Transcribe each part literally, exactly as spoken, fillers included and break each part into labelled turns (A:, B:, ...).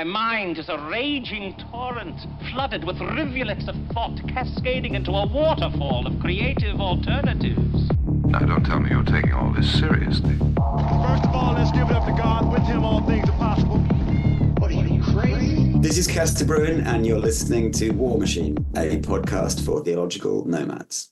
A: My mind is a raging torrent, flooded with rivulets of thought, cascading into a waterfall of creative alternatives.
B: Now, don't tell me you're taking all this seriously.
C: First of all, let's give it up to God. With him, all things are possible.
D: What are you, crazy?
E: This is Castor Bruin, and you're listening to War Machine, a podcast for theological nomads.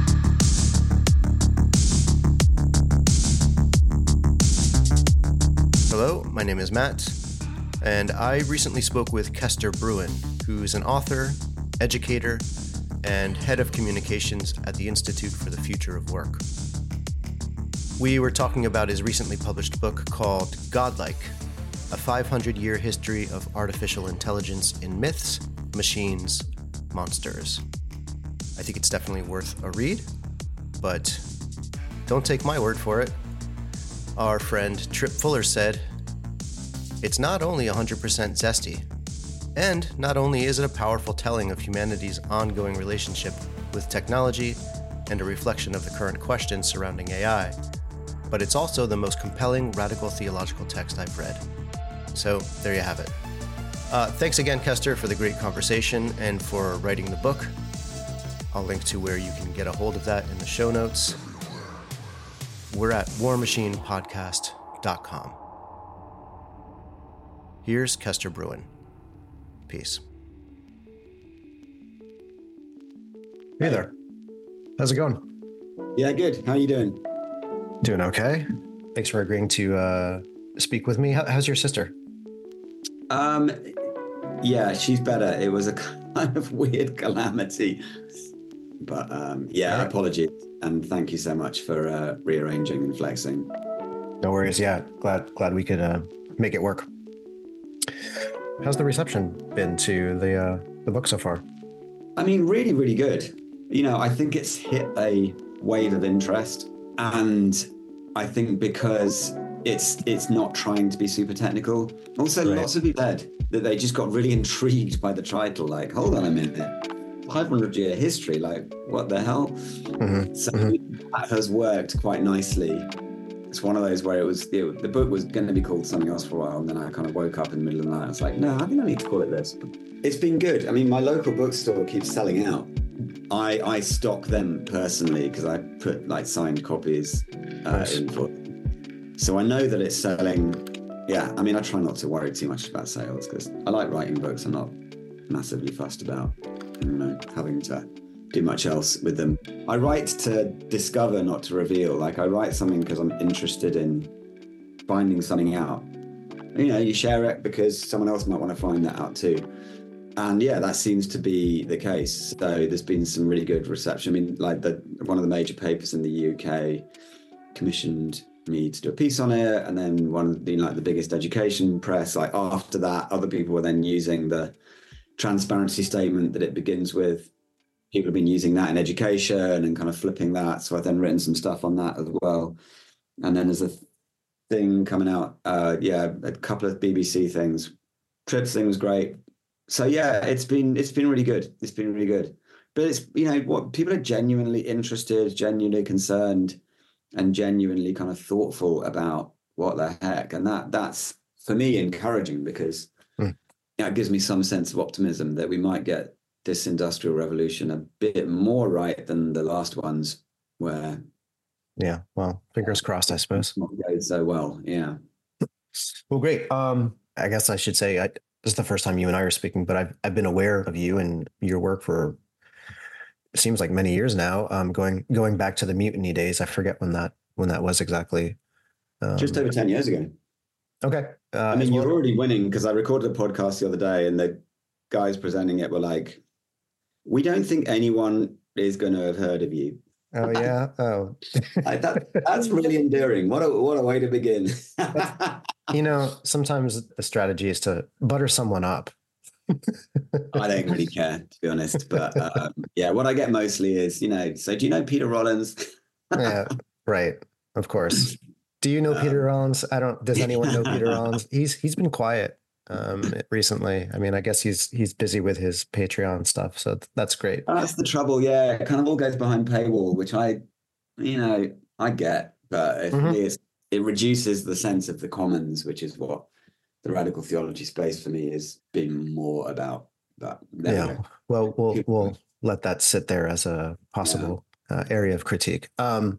F: Hello, my name is Matt, and I recently spoke with Castor Bruin, who's an author, educator, and head of communications at the Institute for the Future of Work. We were talking about his recently published book called Godlike, a five hundred year history of artificial intelligence in myths, machines, monsters. I think it's definitely worth a read, but don't take my word for it. Our friend Trip Fuller said, "It's not only one hundred percent zesty, and not only is it a powerful telling of humanity's ongoing relationship with technology and a reflection of the current questions surrounding A I, but it's also the most compelling radical theological text I've read." So there you have it. Uh, thanks again, Castor, for the great conversation and for writing the book. I'll link to where you can get a hold of that in the show notes. We're at war machine podcast dot com. Here's Castor Bruin. Peace.
G: Hey there. How's it going?
E: Yeah, good. How are you doing?
G: Doing okay. Thanks for agreeing to uh, speak with me. How, how's your sister?
E: Um, yeah, she's better. It was a kind of weird calamity. But um, yeah,
G: Right.
E: apologies. And thank you so much for uh, rearranging and flexing.
G: No worries. Yeah, glad glad we could uh, make it work. How's the reception been to the uh, the book so far?
E: I mean, really, really good. You know, I think it's hit a wave of interest. And I think because it's it's not trying to be super technical. Also,
G: Right.
E: lots of people said that they just got really intrigued by the title. Like, hold on a minute. five hundred year history, like what the hell?
G: Mm-hmm.
E: So
G: Mm-hmm.
E: that has worked quite nicely. It's one of those where it was, it, the book was going to be called something else for a while, and then I kind of woke up in the middle of the night. I was like, no, I think I need to call it this. But it's been good. I mean, my local bookstore keeps selling out. I, I stock them personally because I put like signed copies uh,
G: Nice.
E: in for them. So I know that it's selling. Yeah, I mean, I try not to worry too much about sales because I like writing books. I'm not massively fussed about you know, having to do much else with them. I write to discover, not to reveal. Like I write something because I'm interested in finding something out. You know, you share it because someone else might want to find that out too. And yeah, that seems to be the case. So there's been some really good reception. I mean, like the one of the major papers in the U K commissioned me to do a piece on it, and then one of the like the biggest education press. Like after that, other people were then using the transparency statement that it begins with. People have been using that in education and kind of flipping that. So I've then written some stuff on that as well. And then there's a thing coming out. Uh, yeah, a couple of B B C things. Trip's thing was great. So yeah, it's been it's been really good. It's been really good. But it's, you know, what people are genuinely interested, genuinely concerned, and genuinely kind of thoughtful about what the heck. And that that's for me encouraging because
G: Mm.
E: you know, it gives me some sense of optimism that we might get this industrial revolution a bit more right than the last ones where
G: Yeah. Well, fingers crossed, I suppose.
E: it's not going so well. Yeah.
G: Well, great. Um, I guess I should say I, this is the first time you and I are speaking, but I've I've been aware of you and your work for it seems like many years now. Um, going going back to the Mutiny days. I forget when that when that was exactly. Um,
E: Just over ten years ago.
G: Okay. Uh,
E: I mean,
G: as well-
E: you're already winning because I recorded a podcast the other day and the guys presenting it were like, we don't think anyone is going to have heard of you.
G: Oh yeah. Oh.
E: Like that, that's really endearing. What a what a way to begin.
G: You know, sometimes the strategy is to butter someone up.
E: I don't really care, to be honest. But um, yeah, what I get mostly is, you know, so do you know Peter Rollins?
G: Yeah, right. Of course. Do you know
E: Um,
G: Peter Rollins? I don't. Does anyone know Peter
E: Yeah.
G: Rollins? He's he's been quiet um, recently. I mean, I guess he's he's busy with his Patreon stuff, so th- that's great.
E: That's the trouble. Yeah, it kind of all goes behind paywall, which I, you know, I get, but for
G: Mhm.
E: me, it's, it reduces the sense of the commons, which is what the radical theology space for me has been more about that. There
G: Yeah. Well, we'll we'll let that sit there as a possible yeah. uh, area of critique. Um,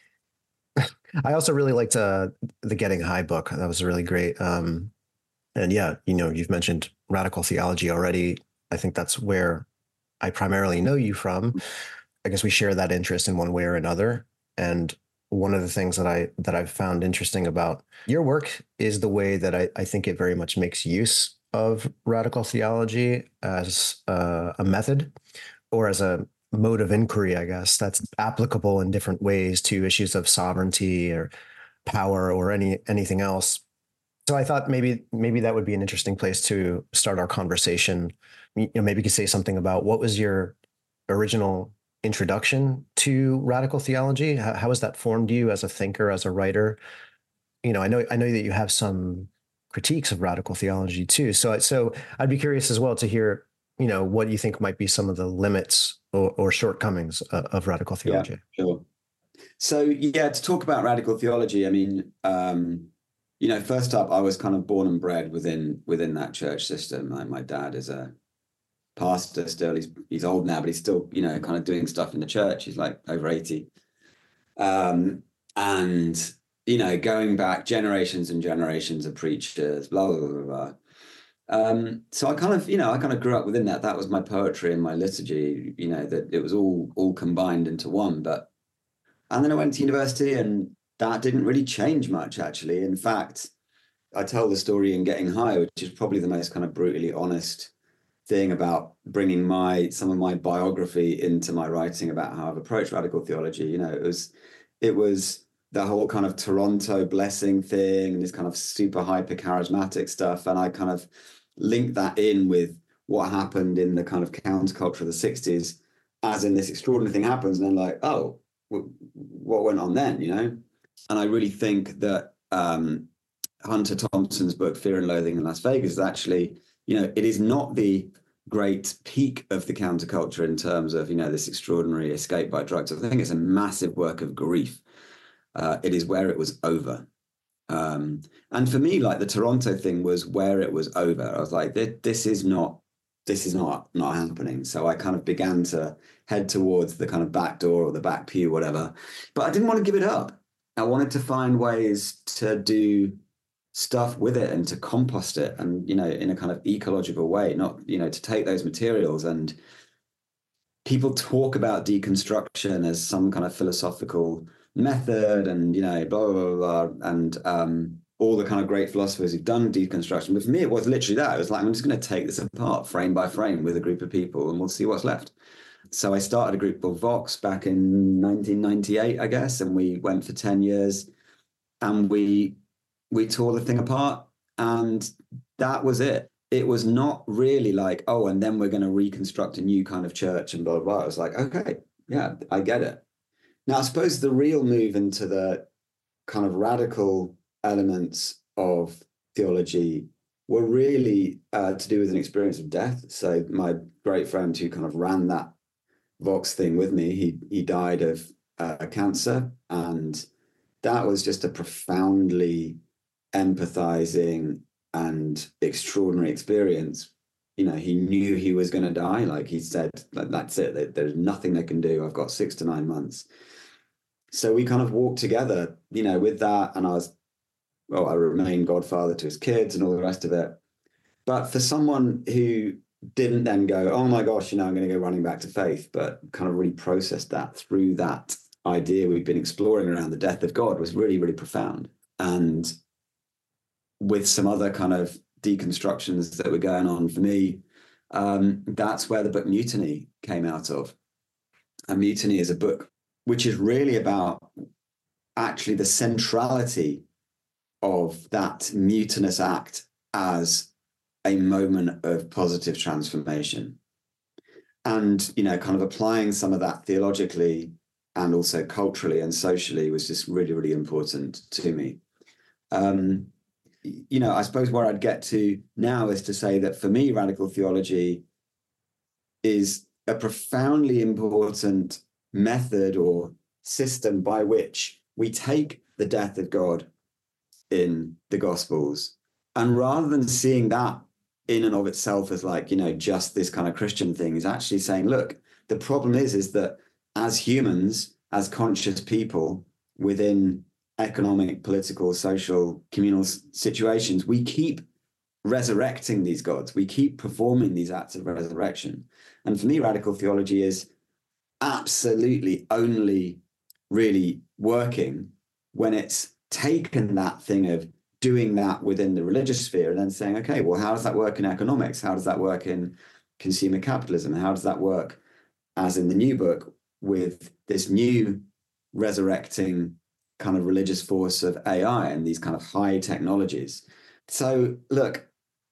G: I also really liked uh, the Getting High book. That was really great. Um, and yeah, you know, you've mentioned radical theology already. I think that's where I primarily know you from. I guess we share that interest in one way or another. And one of the things that I that I've found interesting about your work is the way that I, I think it very much makes use of radical theology as uh, a method or as a mode of inquiry, I guess, that's applicable in different ways to issues of sovereignty or power or any anything else. So I thought maybe maybe that would be an interesting place to start our conversation. You know, maybe you could say something about what was your original introduction to radical theology? How, how has that formed you as a thinker, as a writer? You know, I know I know that you have some critiques of radical theology too. So so I'd be curious as well to hear, you know, what you think might be some of the limits or, or shortcomings of, of radical theology.
E: Yeah, sure. So yeah, to talk about radical theology, I mean, um, you know, first up, I was kind of born and bred within within that church system. Like my dad is a pastor still. He's he's old now, but he's still, you know, kind of doing stuff in the church. He's like over eighty. Um, and, you know, going back generations and generations of preachers, blah, blah, blah, blah. Um, so I kind of, you know, I kind of grew up within that. That was my poetry and my liturgy, you know, that it was all all combined into one. But and then I went to university and that didn't really change much, actually. In fact, I tell the story in Getting High, which is probably the most kind of brutally honest thing about bringing my some of my biography into my writing about how I've approached radical theology. You know, it was it was the whole kind of Toronto blessing thing and this kind of super hyper charismatic stuff. And I kind of linked that in with what happened in the kind of counterculture of the sixties, as in this extraordinary thing happens. And then like, oh, what went on then, you know? And I really think that um, Hunter Thompson's book, Fear and Loathing in Las Vegas, is actually, you know, it is not the great peak of the counterculture in terms of, you know, this extraordinary escape by drugs. I think it's a massive work of grief. Uh, it is where it was over. Um, and for me, like the Toronto thing was where it was over. I was like, this, this is not, this is not, not happening. So I kind of began to head towards the kind of back door or the back pew, whatever. But I didn't want to give it up. I wanted to find ways to do stuff with it and to compost it and, you know, in a kind of ecological way, not, you know, to take those materials. And people talk about deconstruction as some kind of philosophical method and, you know, blah, blah, blah, blah. And um, all the kind of great philosophers who've done deconstruction. But for me, it was literally that. It was like, I'm just going to take this apart frame by frame with a group of people and we'll see what's left. So I started a group called Vox back in nineteen ninety-eight, I guess, and we went for ten years and we we tore the thing apart. And that was it. It was not really like, oh, and then we're going to reconstruct a new kind of church and blah, blah, blah. I was like, okay, yeah, I get it. Now, I suppose the real move into the kind of radical elements of theology were really uh, to do with an experience of death. So my great friend who kind of ran that Vox thing with me, he he died of uh, cancer, and that was just a profoundly empathizing and extraordinary experience. You know, he knew he was going to die. Like he said, like, that's it. There's nothing they can do. I've got six to nine months. So we kind of walked together, you know, with that. And I was, well, I remained godfather to his kids and all the rest of it. But for someone who didn't then go, oh my gosh, you know, I'm going to go running back to faith, but kind of really processed that through that idea we've been exploring around the death of God, was really, really profound. And with some other kind of deconstructions that were going on for me, um, that's where the book Mutiny came out of. And Mutiny is a book which is really about actually the centrality of that mutinous act as a moment of positive transformation. And, you know, kind of applying some of that theologically and also culturally and socially was just really, really important to me. Um, you know, I suppose where I'd get to now is to say that for me, radical theology is a profoundly important method or system by which we take the death of God in the Gospels And rather than seeing that in and of itself as like, you know, just this kind of Christian thing, is actually saying, look, the problem is, is that as humans, as conscious people within economic, political, social, communal situations, we keep resurrecting these gods. We keep performing these acts of resurrection. And for me, radical theology is absolutely only really working when it's taken that thing of doing that within the religious sphere and then saying, okay, well, how does that work in economics? How does that work in consumer capitalism? How does that work, as in the new book, with this new resurrecting kind of religious force of A I and these kind of high technologies? So look,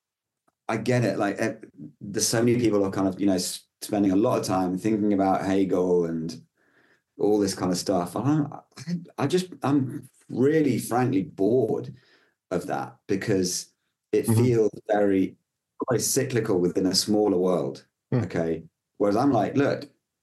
E: I get it. Like, there's so many people are kind of, you know, spending a lot of time thinking about Hegel and all this kind of stuff. I don't, I, I just, I'm really frankly bored of that, because it mm-hmm. feels very, very cyclical within a smaller world. Mm. Okay. Whereas I'm like, look,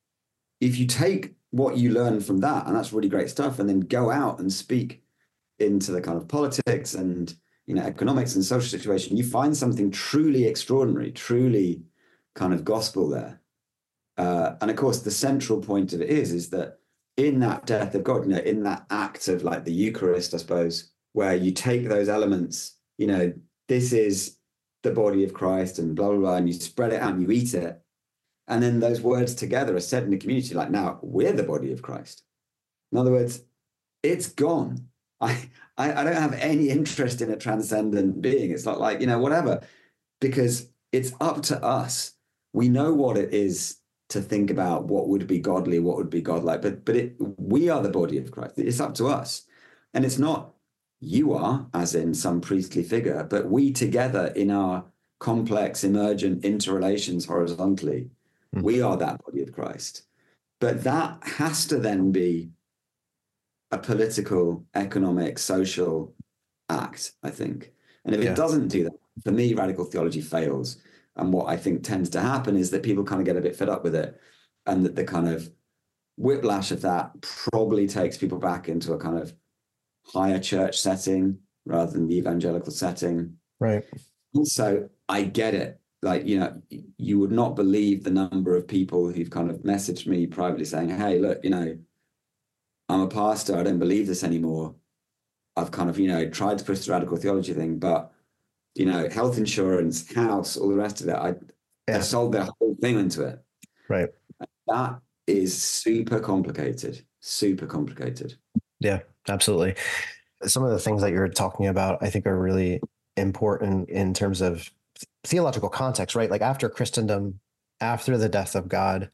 E: if you take what you learn from that, and that's really great stuff, and then go out and speak into the kind of politics and, you know, economics and social situation, you find something truly extraordinary, truly kind of gospel there. Uh, and of course, the central point of it is, is that in that death of God, you know, in that act of like the Eucharist, I suppose, where you take those elements, you know, this is the body of Christ and blah, blah, blah, and you spread it out and you eat it. And then those words together are said in the community, like, now we're the body of Christ. In other words, it's gone. I, I, I don't have any interest in a transcendent being. It's not like, you know, whatever, because it's up to us. We know what it is to think about what would be godly, what would be godlike, but but it, we are the body of Christ. It's up to us. And it's not you are, as in some priestly figure, but we together in our complex, emergent interrelations horizontally, mm-hmm. we are that body of Christ. But that has to then be a political, economic, social act, I think. And if yeah. it doesn't do that, for me, radical theology fails. And what I think tends to happen is that people kind of get a bit fed up with it, and that the kind of whiplash of that probably takes people back into a kind of higher church setting rather than the evangelical setting.
G: Right.
E: Also, I get it. Like, you know, you would not believe the number of people who've kind of messaged me privately saying, hey, look, you know, I'm a pastor. I don't believe this anymore. I've kind of, you know, tried to push the radical theology thing, but, you know, health insurance, house, all the rest of it, I, yeah. I sold their whole thing into it.
G: Right.
E: And that is super complicated, super complicated.
G: Yeah, absolutely. Some of the things that you're talking about, I think, are really important in terms of theological context, right? Like after Christendom, after the death of God,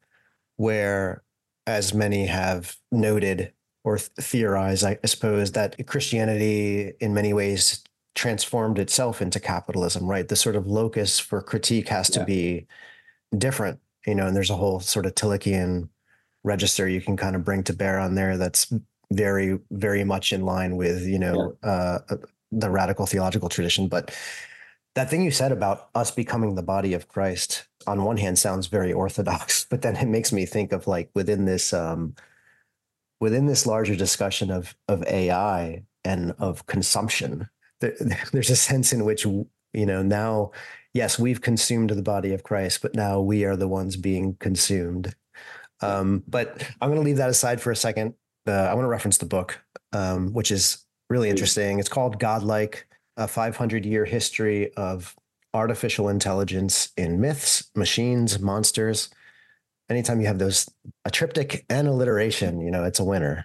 G: where, as many have noted or th- theorized, I suppose, that Christianity in many ways transformed itself into capitalism, right? The sort of locus for critique has yeah. to be different, you know, and there's a whole sort of Tillichian register you can kind of bring to bear on there that's very, very much in line with, you know, yeah. uh, the radical theological tradition. But that thing you said about us becoming the body of Christ, on one hand, sounds very orthodox, but then it makes me think of like within this, um, within this larger discussion of of A I and of consumption, there, there's a sense in which, you know, now, yes, we've consumed the body of Christ, but now we are the ones being consumed. Um, but I'm going to leave that aside for a second. Uh, I want to reference the book, um, which is really interesting. It's called Godlike, a five hundred year history of artificial intelligence in myths, machines, monsters. Anytime you have those, a triptych and alliteration, you know, it's a winner.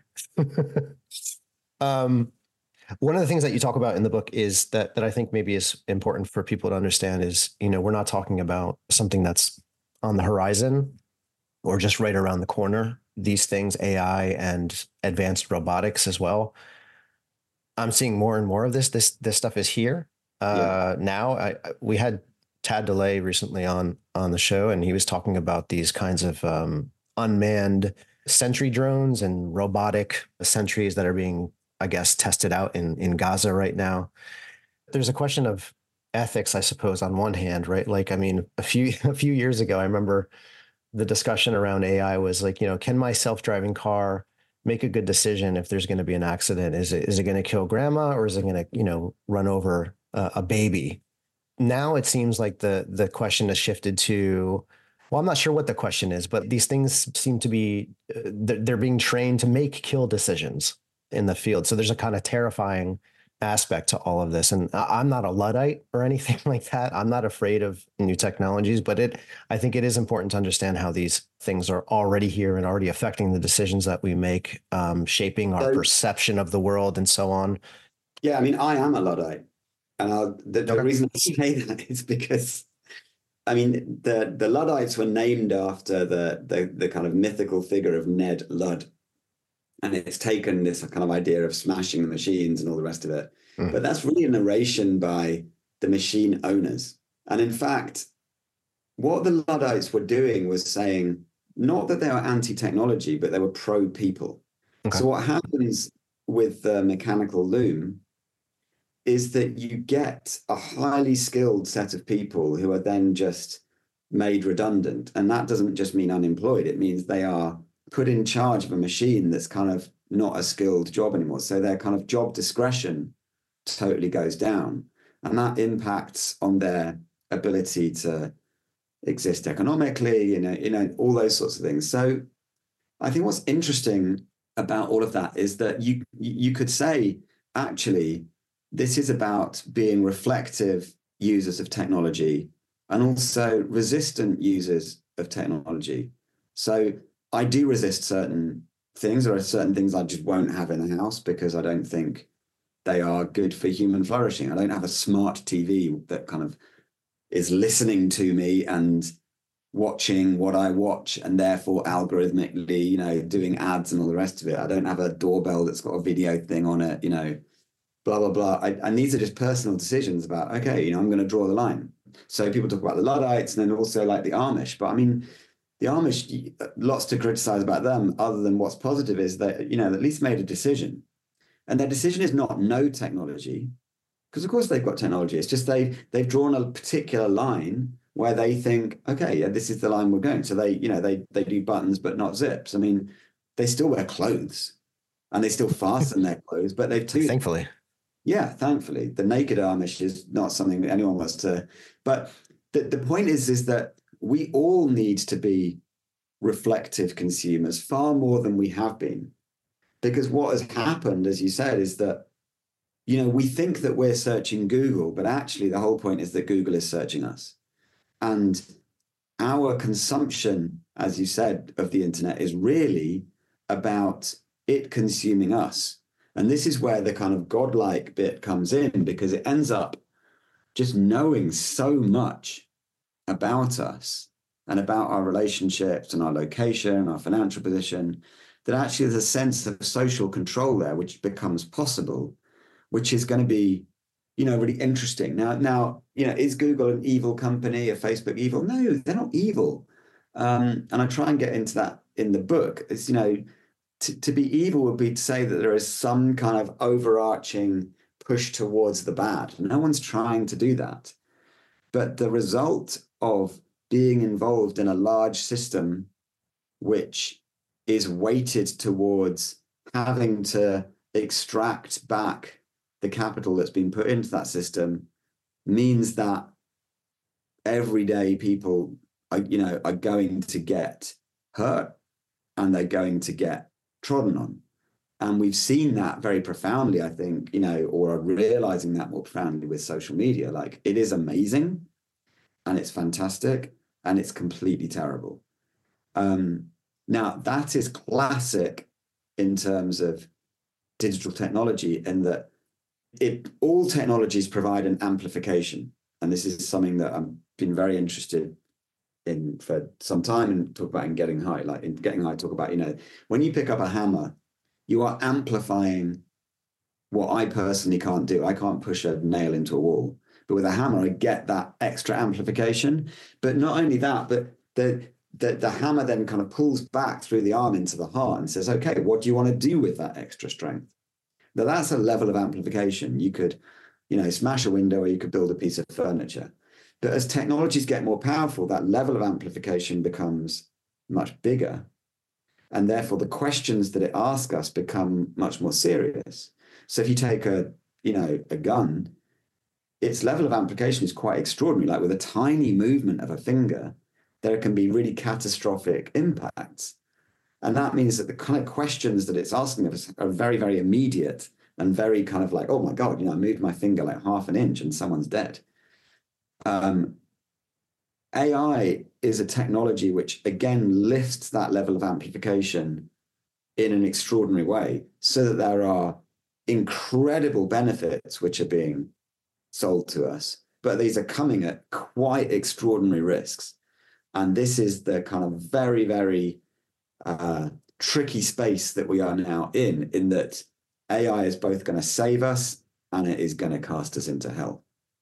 G: um, one of the things that you talk about in the book is that, that I think maybe is important for people to understand is, you know, we're not talking about something that's on the horizon or just right around the corner. These things, A I and advanced robotics as well. I'm seeing more and more of this. This this stuff is here uh, yeah. now. I, we had Tad DeLay recently on on the show, and he was talking about these kinds of um, unmanned sentry drones and robotic sentries that are being, I guess, tested out in in Gaza right now. There's a question of ethics, I suppose, on one hand, right? Like, I mean, a few a few years ago, I remember the discussion around A I was like, you know, can my self-driving car make a good decision if there's going to be an accident? Is it is it going to kill grandma, or is it going to, you know, run over uh, a baby. Now it seems like the the question has shifted to, well, I'm not sure what the question is, but these things seem to be, uh, they're, they're being trained to make kill decisions in the field. So there's a kind of terrifying aspect to all of this. And I'm not a Luddite or anything like that. I'm not afraid of new technologies, but it, I think it is important to understand how these things are already here and already affecting the decisions that we make, um, shaping our
E: So-
G: perception of the world and so on.
E: Yeah, I mean, I am a Luddite. And I'll, the, the
G: Okay.
E: reason I say that is because, I mean, the, the Luddites were named after the, the, the kind of mythical figure of Ned Ludd. And it's taken this kind of idea of smashing the machines and all the rest of it.
G: Mm.
E: But that's really a narration by the machine owners. And in fact, what the Luddites were doing was saying, not that they were anti-technology, but they were pro-people.
G: Okay.
E: So what happens with the mechanical loom is that you get a highly skilled set of people who are then just made redundant. And that doesn't just mean unemployed. It means they are put in charge of a machine that's kind of not a skilled job anymore. So their kind of job discretion totally goes down. And that impacts on their ability to exist economically, you know, you know, all those sorts of things. So I think what's interesting about all of that is that you you could say, actually, this is about being reflective users of technology and also resistant users of technology. So I do resist certain things. There are certain things I just won't have in a house because I don't think they are good for human flourishing. I don't have a smart T V that kind of is listening to me and watching what I watch and therefore algorithmically, you know, doing ads and all the rest of it. I don't have a doorbell that's got a video thing on it, you know, blah, blah, blah. I, and these are just personal decisions about, okay, you know, I'm going to draw the line. So people talk about the Luddites and then also like the Amish. But I mean, the Amish, lots to criticize about them other than what's positive is that, you know, at least made a decision. And their decision is not no technology, because of course they've got technology. It's just they, they've drawn a particular line where they think, okay, yeah, this is the line we're going. So they, you know, they they do buttons, but not zips. I mean, they still wear clothes and they still fasten their clothes, but they've too.
G: Thankfully.
E: Yeah, thankfully. The naked Amish is not something that anyone wants to. But the, the point is, is that we all need to be reflective consumers far more than we have been. Because what has happened, as you said, is that, you know, we think that we're searching Google, but actually the whole point is that Google is searching us. And our consumption, as you said, of the internet is really about it consuming us. And this is where the kind of godlike bit comes in, because it ends up just knowing so much about us and about our relationships and our location and our financial position, that actually there's a sense of social control there, which becomes possible, which is going to be, you know, really interesting. Now, now, you know, is Google an evil company, a Facebook evil? No, they're not evil. Um, and I try and get into that in the book. It's, you know, to, to be evil would be to say that there is some kind of overarching push towards the bad. No one's trying to do that. But the result of being involved in a large system, which is weighted towards having to extract back the capital that's been put into that system, means that everyday people are, you know, are going to get hurt and they're going to get trodden on. And we've seen that very profoundly, I think, you know, or are realizing that more profoundly with social media. Like, it is amazing and it's fantastic and it's completely terrible. Um, now, that is classic in terms of digital technology, in that it all technologies provide an amplification. And this is something that I've been very interested in for some time and talk about in Getting High. Like in Getting High, talk about, you know, when you pick up a hammer, you are amplifying what I personally can't do. I can't push a nail into a wall. But with a hammer, I get that extra amplification. But not only that, but the The, the hammer then kind of pulls back through the arm into the heart and says, okay, what do you want to do with that extra strength? Now, that's a level of amplification. You could, you know, smash a window or you could build a piece of furniture. But as technologies get more powerful, that level of amplification becomes much bigger. And therefore, the questions that it asks us become much more serious. So if you take a, you know, a gun, its level of amplification is quite extraordinary. Like with a tiny movement of a finger, there can be really catastrophic impacts. And that means that the kind of questions that it's asking of us are very, very immediate and very kind of like, oh my God, you know, I moved my finger like half an inch and someone's dead. Um, A I is a technology which, again, lifts that level of amplification in an extraordinary way so that there are incredible benefits which are being sold to us, but these are coming at quite extraordinary risks. And this is the kind of very, very uh, tricky space that we are now in, in that A I is both going to save us and it is going to cast us into hell.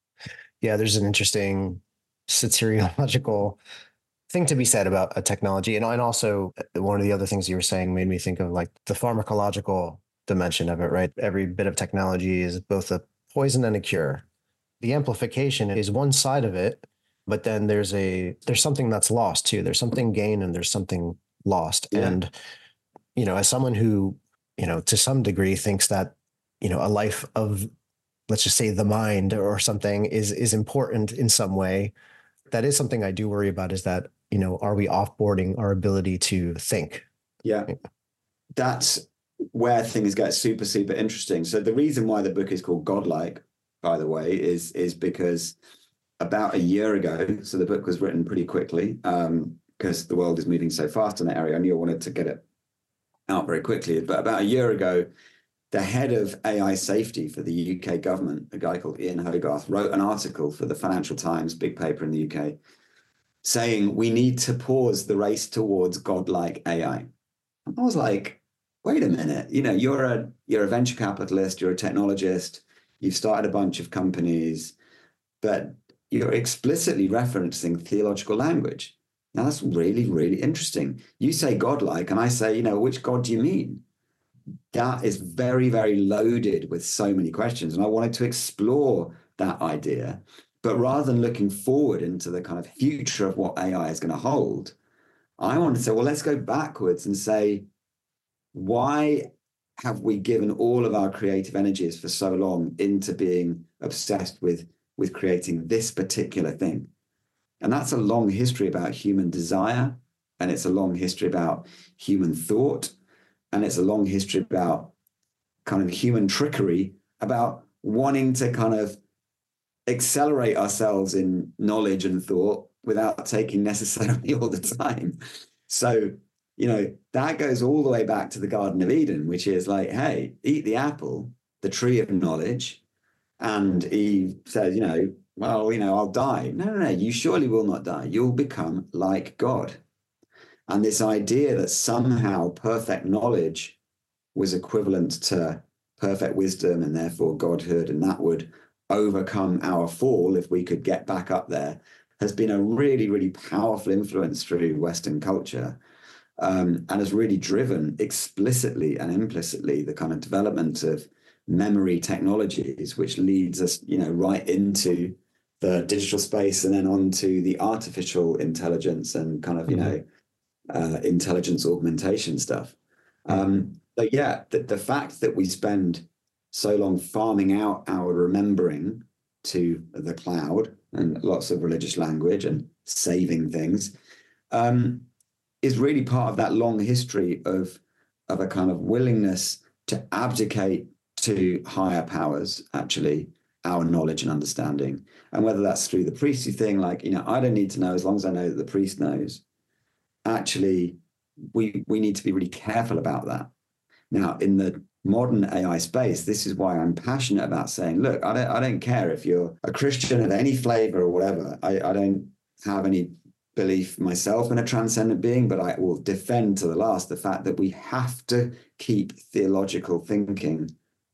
G: Yeah, there's an interesting soteriological thing to be said about a technology. And, and also one of the other things you were saying made me think of like the pharmacological dimension of it, right? Every bit of technology is both a poison and a cure. The amplification is one side of it, but then there's a, there's something that's lost too. There's something gained and there's something lost. Yeah. And, you know, as someone who, you know, to some degree thinks that, you know, a life of, let's just say the mind or something is, is important in some way. That is something I do worry about, is that, you know, are we offboarding our ability to think?
E: Yeah. That's where things get super, super interesting. So the reason why the book is called Godlike, by the way, is, is because about a year ago, so the book was written pretty quickly, um, because the world is moving so fast in that area. I knew I wanted to get it out very quickly. But about a year ago, the head of A I safety for the U K government, a guy called Ian Hogarth, wrote an article for the Financial Times, big paper in the U K, saying we need to pause the race towards godlike A I. And I was like, wait a minute, you know, you're a you're a venture capitalist, you're a technologist, you've started a bunch of companies, but you're explicitly referencing theological language. Now that's really, really interesting. You say godlike, and I say, you know, which God do you mean? That is very, very loaded with so many questions. And I wanted to explore that idea. But rather than looking forward into the kind of future of what A I is going to hold, I wanted to say, well, let's go backwards and say, why have we given all of our creative energies for so long into being obsessed with, with creating this particular thing? And that's a long history about human desire. And it's a long history about human thought. And it's a long history about kind of human trickery, about wanting to kind of accelerate ourselves in knowledge and thought without taking necessarily all the time. So, you know, that goes all the way back to the Garden of Eden, which is like, hey, eat the apple, the tree of knowledge. And Eve says, you know, well, you know, I'll die. No, no, no, you surely will not die. You'll become like God. And this idea that somehow perfect knowledge was equivalent to perfect wisdom and therefore godhood, and that would overcome our fall if we could get back up there, has been a really, really powerful influence through Western culture, um, and has really driven explicitly and implicitly the kind of development of memory technologies, which leads us, you know, right into the digital space and then onto the artificial intelligence and kind of, you mm-hmm. know, Uh, intelligence augmentation stuff. Um, but yeah, the, the fact that we spend so long farming out our remembering to the cloud and lots of religious language and saving things um, is really part of that long history of, of a kind of willingness to abdicate to higher powers, actually, our knowledge and understanding. And whether that's through the priestly thing, like, you know, I don't need to know as long as I know that the priest knows. Actually, we we need to be really careful about that. Now, in the modern A I space, this is why I'm passionate about saying, look, I don't I don't care if you're a Christian of any flavor or whatever. I, I don't have any belief myself in a transcendent being, but I will defend to the last the fact that we have to keep theological thinking.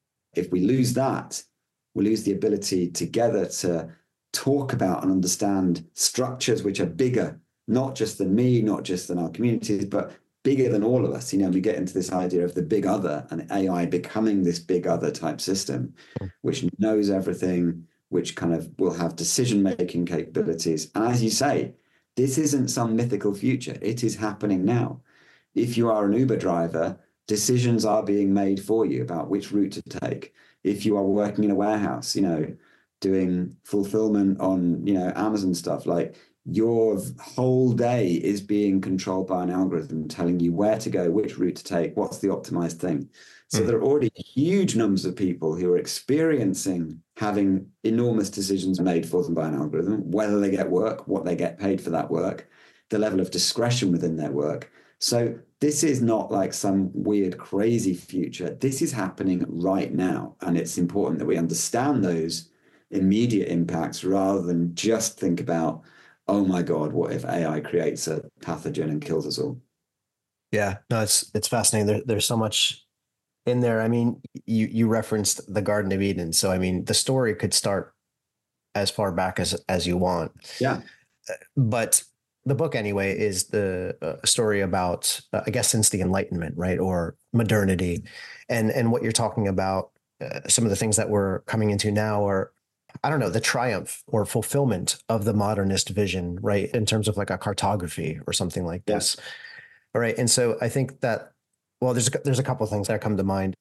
E: If we lose that, we lose the ability together to talk about and understand structures which are bigger, not just than me, not just than our communities, but bigger than all of us. You know, we get into this idea of the big other and A I becoming this big other type system, which knows everything, which kind of will have decision-making capabilities. And as you say, this isn't some mythical future. It is happening now. If you are an Uber driver, decisions are being made for you about which route to take. If you are working in a warehouse, you know, doing fulfillment on, you know, Amazon stuff. Like your whole day is being controlled by an algorithm telling you where to go, which route to take, what's the optimized thing. So mm. there are already huge numbers of people who are experiencing having enormous decisions made for them by an algorithm, whether they get work, what they get paid for that work, the level of discretion within their work. So this is not like some weird, crazy future. This is happening right now. And it's important that we understand those immediate impacts rather than just think about, oh my God, what if A I creates a pathogen and kills us all?
G: Yeah, no, it's it's fascinating. There, there's so much in there. I mean, you you referenced the Garden of Eden. So, I mean, the story could start as far back as as you want.
E: Yeah.
G: But the book, anyway, is the uh, story about, uh, I guess, since the Enlightenment, right, or modernity, and and what you're talking about. Uh, some of the things that we're coming into now are, I don't know, the triumph or fulfillment of the modernist vision, right, in terms of like a cartography or something like this.
E: Yes.
G: All right, and so I think that, well, there's a, there's a couple of things that come to mind.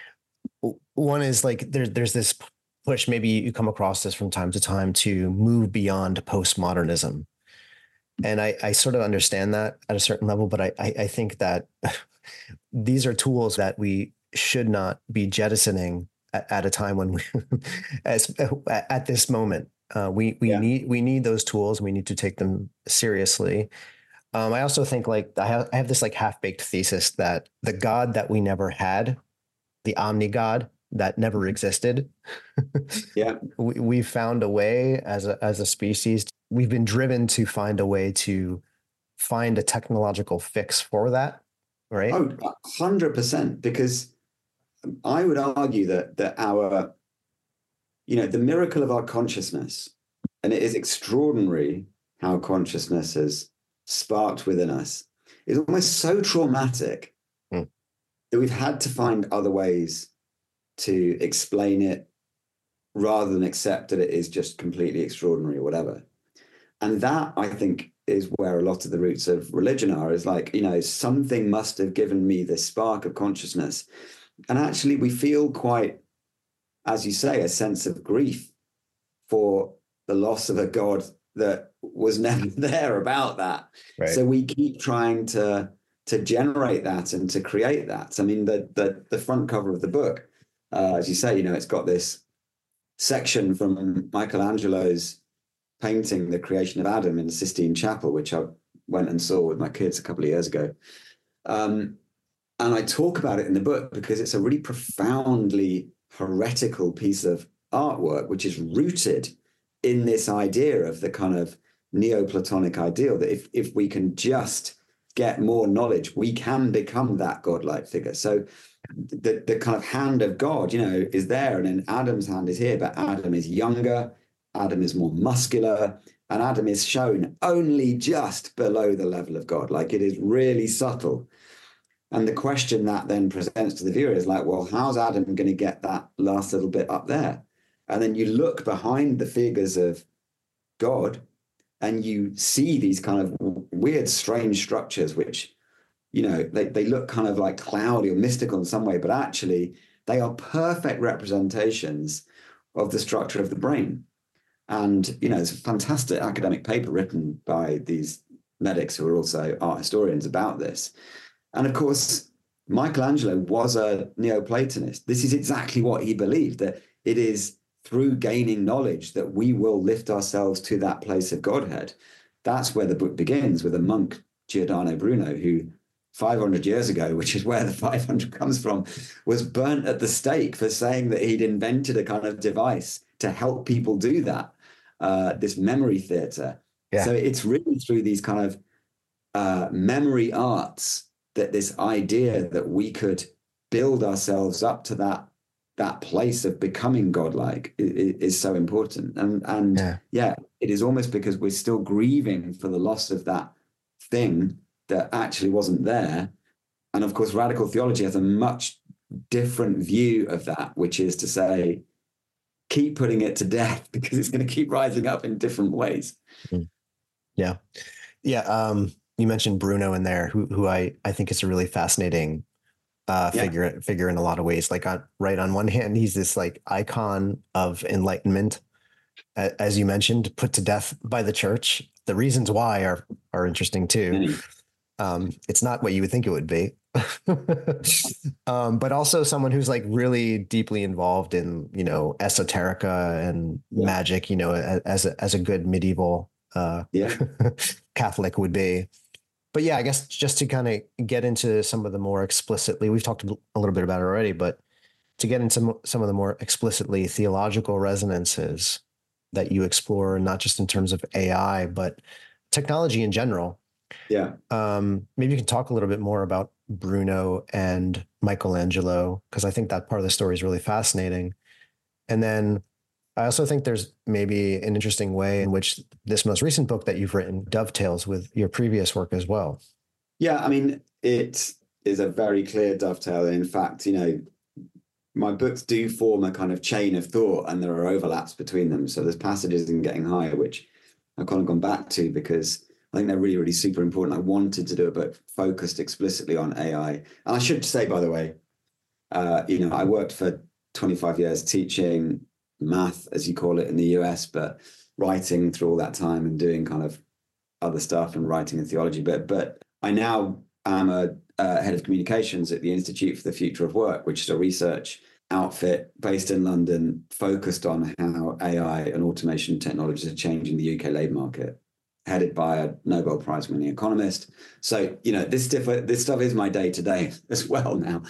G: One is like there's there's this push. Maybe you come across this from time to time to move beyond postmodernism. And I, I sort of understand that at a certain level, but I, I, I think that these are tools that we should not be jettisoning at, at a time when we, as at this moment, uh, we we yeah. need we need those tools. We need to take them seriously. Um, I also think like I have I have this like half baked thesis that the God that we never had, the omni God that never existed,
E: yeah,
G: we we found a way as a as a species. We've been driven to find a way to find a technological fix for that, right?
E: Oh, one hundred percent. Because I would argue that that our, you know, the miracle of our consciousness, and it is extraordinary how consciousness has sparked within us, is almost so traumatic mm. that we've had to find other ways to explain it rather than accept that it is just completely extraordinary or whatever. And that, I think, is where a lot of the roots of religion are, is like, you know, something must have given me this spark of consciousness. And actually, we feel quite, as you say, a sense of grief for the loss of a God that was never there about that. Right. So we keep trying to, to generate that and to create that. I mean, the, the, the front cover of the book, uh, as you say, you know, it's got this section from Michelangelo's painting The Creation of Adam in the Sistine Chapel, which I went and saw with my kids a couple of years ago. Um, and I talk about it in the book because it's a really profoundly heretical piece of artwork, which is rooted in this idea of the kind of Neoplatonic ideal that if, if we can just get more knowledge, we can become that godlike figure. So the, the kind of hand of God, you know, is there, and then Adam's hand is here, but Adam is younger, Adam is more muscular, and Adam is shown only just below the level of God. Like, it is really subtle. And the question that then presents to the viewer is like, well, how's Adam going to get that last little bit up there? And then you look behind the figures of God and you see these kind of weird, strange structures, which, you know, they, they look kind of like cloudy or mystical in some way, but actually they are perfect representations of the structure of the brain. And, you know, it's a fantastic academic paper written by these medics who are also art historians about this. And of course, Michelangelo was a Neoplatonist. This is exactly what he believed, that it is through gaining knowledge that we will lift ourselves to that place of Godhead. That's where the book begins, with a monk, Giordano Bruno, who five hundred years ago, which is where the five hundred comes from, was burnt at the stake for saying that he'd invented a kind of device to help people do that, uh, this memory theater. Yeah. So it's really through these kind of uh, memory arts that this idea that we could build ourselves up to that that place of becoming godlike is, is so important. And and yeah. yeah, it is almost because we're still grieving for the loss of that thing that actually wasn't there. And of course, radical theology has a much different view of that, which is to say, keep putting it to death because it's going to keep rising up in different ways.
G: Yeah. Yeah. Um, you mentioned Bruno in there, who who I, I think is a really fascinating uh, yeah. figure figure in a lot of ways. Like, on right on one hand, he's this like icon of enlightenment, as you mentioned, put to death by the church. The reasons why are are interesting too. Um, it's not what you would think it would be. um, but also someone who's like really deeply involved in, you know, esoterica and yeah. magic, you know, as a, as a good medieval uh,
E: yeah.
G: Catholic would be. But yeah, I guess just to kind of get into some of the more explicitly, we've talked a little bit about it already, but to get into some of the more explicitly theological resonances that you explore, not just in terms of A I, but technology in general.
E: Yeah.
G: Um, maybe you can talk a little bit more about Bruno and Michelangelo, because I think that part of the story is really fascinating. And then I also think there's maybe an interesting way in which this most recent book that you've written dovetails with your previous work as well.
E: Yeah, I mean, it is a very clear dovetail. And in fact, you know, my books do form a kind of chain of thought, and there are overlaps between them. So there's passages in Getting Higher, which I've kind of gone back to because I think they're really, really super important. I wanted to do a book focused explicitly on A I. And I should say, by the way, uh, you know, I worked for twenty-five years teaching math, as you call it, in the U S, but writing through all that time and doing kind of other stuff and writing and theology. But, but I now am a uh, head of communications at the Institute for the Future of Work, which is a research outfit based in London, focused on how A I and automation technologies are changing the U K labour market, headed by a Nobel Prize winning economist. So, you know, this stuff, this stuff is my day to day as well now.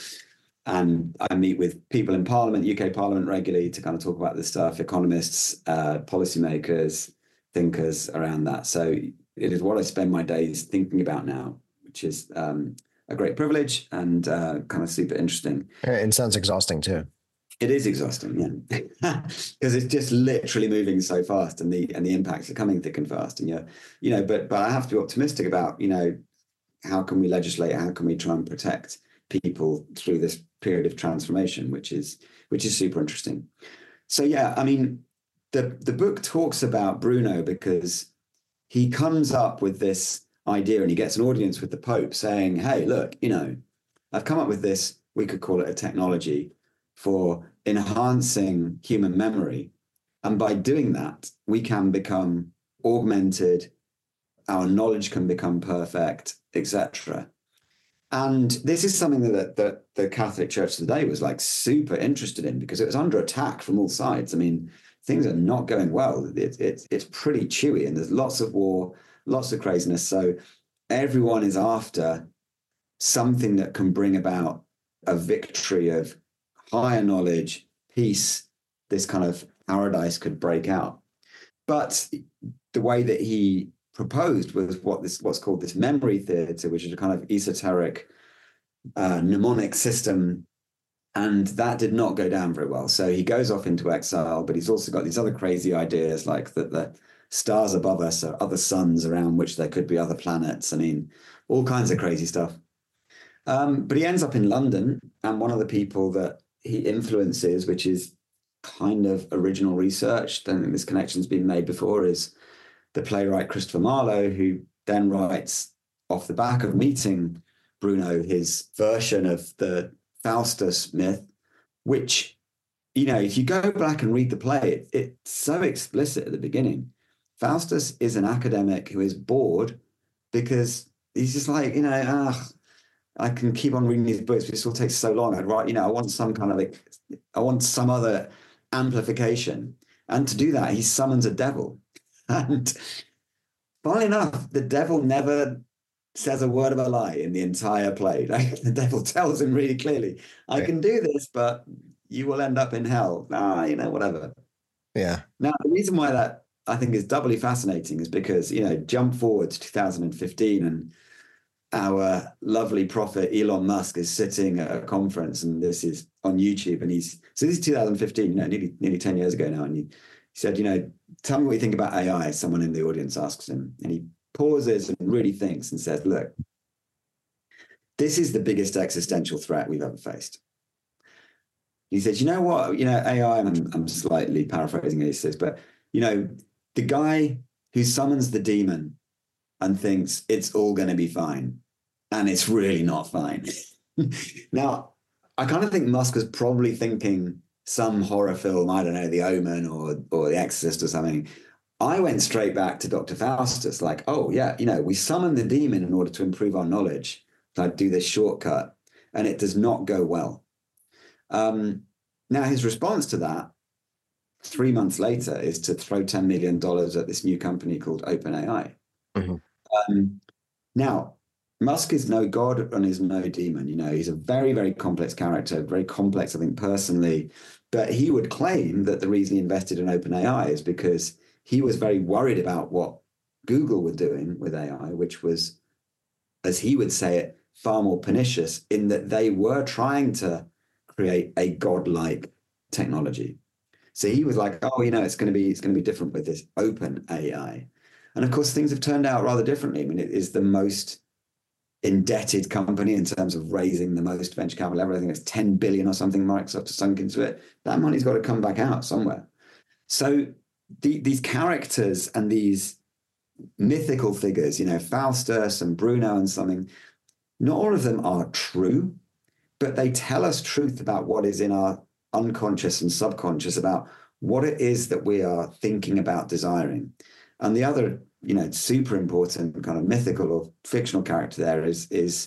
E: And I meet with people in Parliament, U K Parliament regularly to kind of talk about this stuff, economists, uh, policymakers, thinkers around that. So it is what I spend my days thinking about now, which is um, a great privilege and uh, kind of super interesting.
G: It sounds exhausting too.
E: It is exhausting, yeah, because it's just literally moving so fast, and the and the impacts are coming thick and fast. And yeah, you know, but but I have to be optimistic about, you know, how can we legislate? How can we try and protect people through this period of transformation, which is which is super interesting. So yeah, I mean, the the book talks about Bruno because he comes up with this idea, and he gets an audience with the Pope saying, "Hey, look, you know, I've come up with this. We could call it a technology for enhancing human memory. And by doing that, we can become augmented, our knowledge can become perfect, et cetera" And this is something that, that the Catholic Church today was like super interested in because it was under attack from all sides. I mean, things are not going well. It, it, it's pretty chewy, and there's lots of war, lots of craziness. So everyone is after something that can bring about a victory of higher knowledge, peace, this kind of paradise could break out. But the way that he proposed was what this what's called this memory theatre, which is a kind of esoteric uh, mnemonic system. And that did not go down very well. So he goes off into exile, but he's also got these other crazy ideas like that the stars above us are other suns around which there could be other planets. I mean, all kinds of crazy stuff. Um, but he ends up in London, and one of the people that he influences, which is kind of original research, don't think this connection's been made before, is the playwright Christopher Marlowe, who then writes off the back of meeting Bruno his version of the Faustus myth, which, you know, if you go back and read the play, it, it's so explicit at the beginning. Faustus is an academic who is bored because he's just like, you know, ah, I can keep on reading these books, but it still takes so long. I'd write, you know, I want some kind of like, I want some other amplification. And to do that, he summons a devil. And funnily enough, the devil never says a word of a lie in the entire play. Like, the devil tells him really clearly, I can do this, but you will end up in hell. Ah, you know, whatever.
G: Yeah.
E: Now, the reason why that I think is doubly fascinating is because, you know, jump forward to two thousand fifteen, and our lovely prophet Elon Musk is sitting at a conference, and this is on YouTube, and he's, so this is two thousand fifteen, you know, nearly, nearly ten years ago now. And he, he said, you know, tell me what you think about A I. Someone in the audience asks him, and he pauses and really thinks and says, look, this is the biggest existential threat we've ever faced. He said, you know what, you know, A I, and I'm, I'm slightly paraphrasing what he says, but, you know, the guy who summons the demon and thinks it's all going to be fine, and it's really not fine. Now, I kind of think Musk was probably thinking some horror film, I don't know, The Omen or or The Exorcist or something, I went straight back to Doctor Faustus, like, oh yeah, you know, we summon the demon in order to improve our knowledge. So I'd do this shortcut, and it does not go well. Um, now his response to that, three months later, is to throw ten million dollars at this new company called OpenAI. Mm-hmm. Um, now, Musk is no god and is no demon. You know, he's a very, very complex character, very complex, I think, personally. But he would claim that the reason he invested in OpenAI is because he was very worried about what Google were doing with A I, which was, as he would say it, far more pernicious, in that they were trying to create a godlike technology. So he was like, oh, you know, it's going to be it's going to be different with this open A I. And of course, things have turned out rather differently. I mean, it is the most indebted company in terms of raising the most venture capital ever. I think it's ten billion or something Microsoft has sunk into it. That money's got to come back out somewhere. So the, these characters and these mythical figures, you know, Faustus and Bruno and something, not all of them are true, but they tell us truth about what is in our unconscious and subconscious, about what it is that we are thinking about desiring. And the other, you know, super important kind of mythical or fictional character there is, is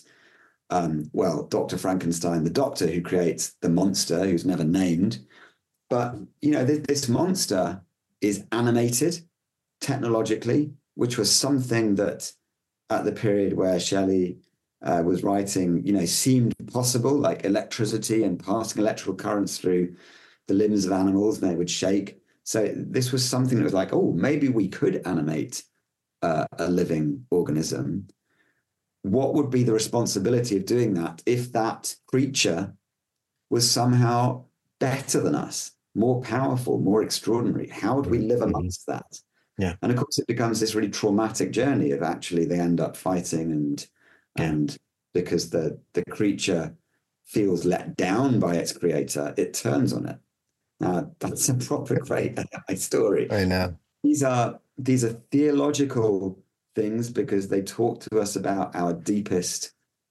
E: um, well, Doctor Frankenstein, the doctor who creates the monster, who's never named. But, you know, this, this monster is animated technologically, which was something that at the period where Shelley uh, was writing, you know, seemed possible, like electricity and passing electrical currents through the limbs of animals, and they would shake. So this was something that was like, oh, maybe we could animate uh, a living organism. What would be the responsibility of doing that if that creature was somehow better than us, more powerful, more extraordinary? How would we live amongst that?
G: Yeah.
E: And of course, it becomes this really traumatic journey of actually they end up fighting, and yeah. and because the the creature feels let down by its creator, it turns on it. Now, that's a proper great story.
G: I know.
E: These are these are theological things because they talk to us about our deepest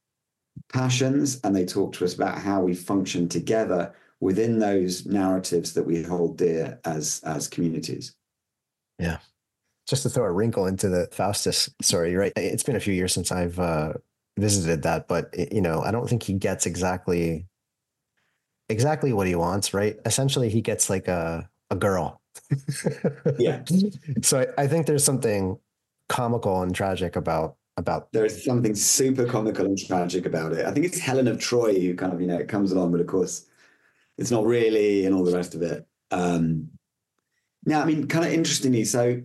E: passions, and they talk to us about how we function together within those narratives that we hold dear as as communities.
G: Yeah. Just to throw a wrinkle into the Faustus story, you're right. It's been a few years since I've uh, visited that, but it, you know, I don't think he gets exactly exactly what he wants, right? Essentially, he gets like a a girl.
E: Yeah.
G: So I, I think there's something comical and tragic about about.
E: There's something super comical and tragic about it. I think it's Helen of Troy who kind of, you know, it comes along, but of course, it's not really, and all the rest of it. Um, now, I mean, kind of interestingly, so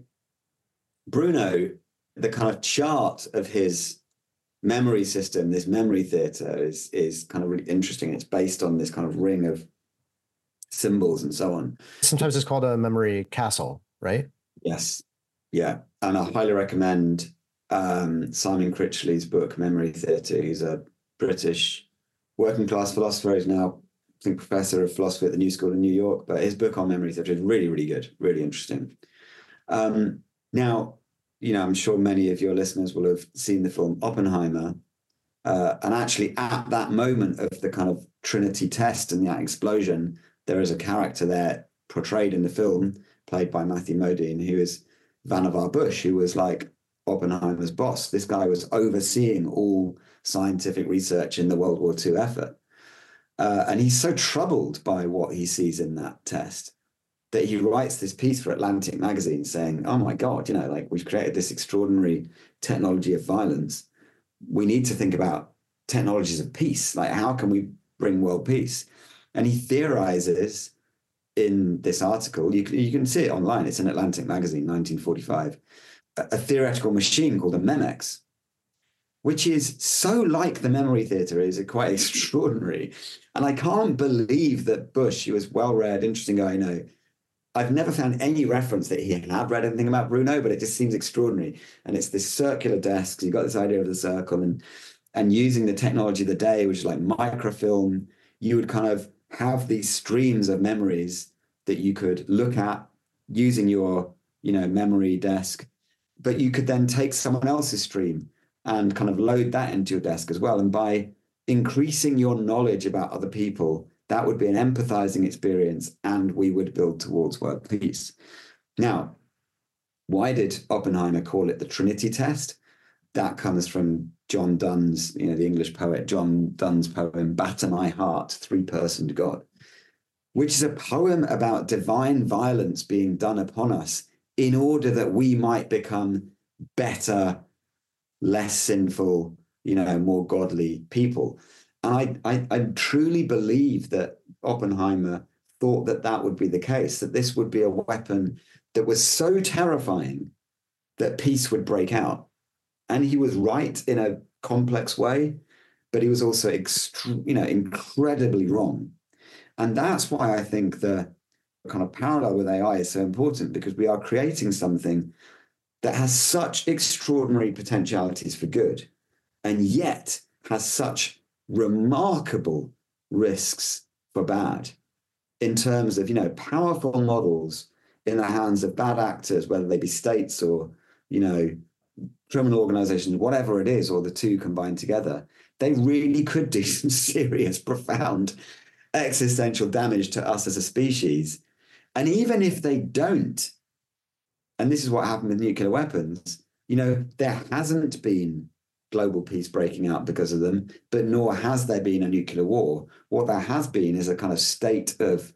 E: Bruno, the kind of chart of his memory system, this memory theater, is is kind of really interesting. It's based on this kind of ring of symbols and so on.
G: Sometimes it's called a memory castle, right?
E: Yes. Yeah. And I highly recommend um, Simon Critchley's book, Memory Theatre. He's a British working class philosopher. He's now, I think, professor of philosophy at the New School in New York. But his book on memory theatre is really, really good, really interesting. Um, now, you know, I'm sure many of your listeners will have seen the film Oppenheimer. Uh, and actually, at that moment of the kind of Trinity test and that explosion, there is a character there portrayed in the film, played by Matthew Modine, who is Vannevar Bush, who was like Oppenheimer's boss. This guy was overseeing all scientific research in the World War Two effort. Uh, and he's so troubled by what he sees in that test that he writes this piece for Atlantic magazine saying, oh my God, you know, like we've created this extraordinary technology of violence. We need to think about technologies of peace. Like, how can we bring world peace? And he theorizes in this article, you can, you can see it online, it's in Atlantic magazine, nineteen forty-five, a, a theoretical machine called a Memex, which is so like the memory theater is quite extraordinary. And I can't believe that Bush, he was well-read, interesting guy, I know, I've never found any reference that he had read anything about Bruno, but it just seems extraordinary. And it's this circular desk. You've got this idea of the circle, and and using the technology of the day, which is like microfilm, you would kind of have these streams of memories that you could look at using your, you know, memory desk. But you could then take someone else's stream and kind of load that into your desk as well. And by increasing your knowledge about other people, That would be an empathizing experience, and we would build towards world peace. Now, why did Oppenheimer call it the Trinity test? That comes from John Donne's, you know, the English poet John Donne's poem, Batter My Heart, Three-Personed God, which is a poem about divine violence being done upon us in order that we might become better, less sinful, you know, more godly people. And I, I, I truly believe that Oppenheimer thought that that would be the case, that this would be a weapon that was so terrifying that peace would break out. And he was right in a complex way, but he was also extre- you know, incredibly wrong. And that's why I think the kind of parallel with A I is so important, because we are creating something that has such extraordinary potentialities for good, and yet has such remarkable risks for bad in terms of, you know, powerful models in the hands of bad actors, whether they be states or, you know, criminal organizations, whatever it is, or the two combined together. They really could do some serious, profound existential damage to us as a species. And even if they don't, and this is what happened with nuclear weapons, you know, there hasn't been global peace breaking out because of them, but nor has there been a nuclear war. What there has been is a kind of state of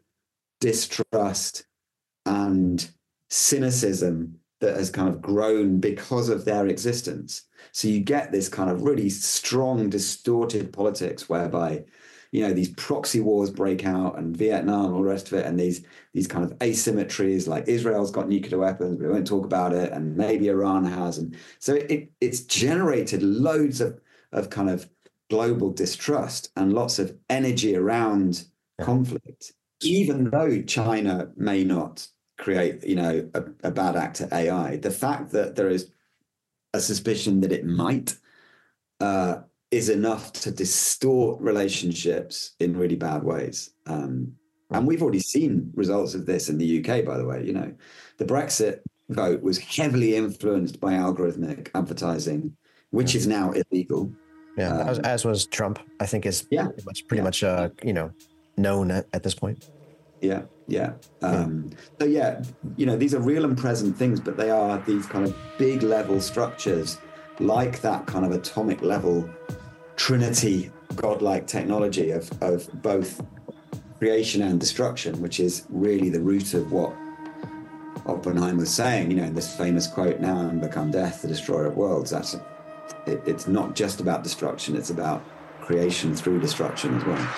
E: distrust and cynicism that has kind of grown because of their existence. So you get this kind of really strong, distorted politics whereby, you know, these proxy wars break out, and Vietnam and all the rest of it, and these these kind of asymmetries, like Israel's got nuclear weapons, we won't talk about it, and maybe Iran has. And so it it's generated loads of, of kind of global distrust and lots of energy around yeah. conflict, even though China may not create, you know, a, a bad actor A I. The fact that there is a suspicion that it might uh, is enough to distort relationships in really bad ways. Um, and we've already seen results of this in the U K, by the way. You know, the Brexit vote was heavily influenced by algorithmic advertising, which yeah. is now illegal.
G: Yeah, um, as, as was Trump, I think is yeah. pretty much, pretty yeah. much uh, you know, known at, at this point.
E: Yeah, yeah. Um, yeah. So yeah, you know, these are real and present things, but they are these kind of big level structures, like that kind of atomic level trinity godlike technology of, of both creation and destruction, which is really the root of what Oppenheimer was saying, you know, in this famous quote, "Now I'm become death, the destroyer of worlds." That's a, it, it's not just about destruction, it's about creation through destruction as well.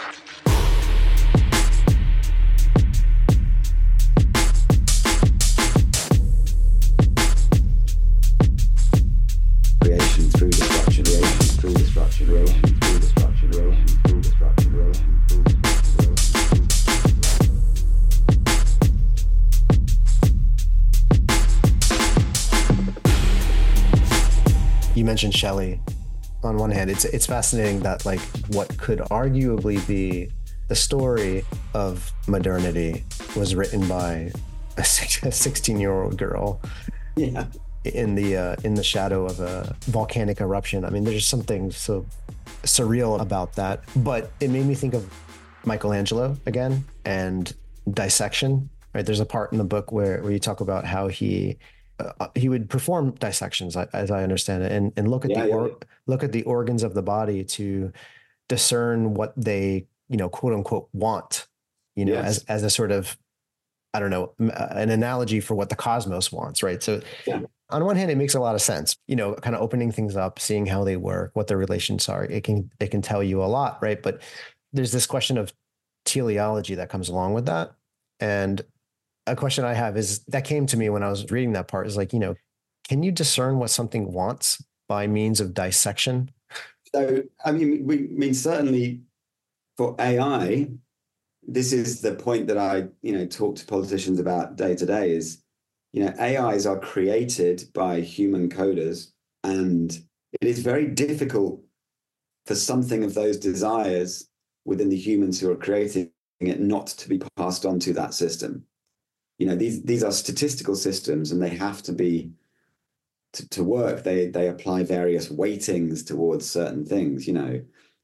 G: You mentioned Shelley. On one hand, it's it's fascinating that like what could arguably be the story of modernity was written by a sixteen-year-old girl.
E: Yeah.
G: In the uh, in the shadow of a volcanic eruption. I mean, there's just something so surreal about that. But it made me think of Michelangelo again and dissection. Right? There's a part in the book where where you talk about how he uh, he would perform dissections, as I understand it, and and look at yeah, the or, yeah. look at the organs of the body to discern what they, you know, quote unquote want. You know, yes. as as a sort of, I don't know, an analogy for what the cosmos wants, right? So. Yeah. On one hand, it makes a lot of sense, you know, kind of opening things up, seeing how they work, what their relations are. It can it can tell you a lot, right? But there's this question of teleology that comes along with that. And a question I have is that came to me when I was reading that part is like, you know, can you discern what something wants by means of dissection?
E: So, I mean, we I mean, certainly for A I, this is the point that I, you know, talk to politicians about day to day is, you know, A Is are created by human coders, and it is very difficult for something of those desires within the humans who are creating it not to be passed on to that system. You know, these these are statistical systems, and they have to be to, to work. They they apply various weightings towards certain things. You know,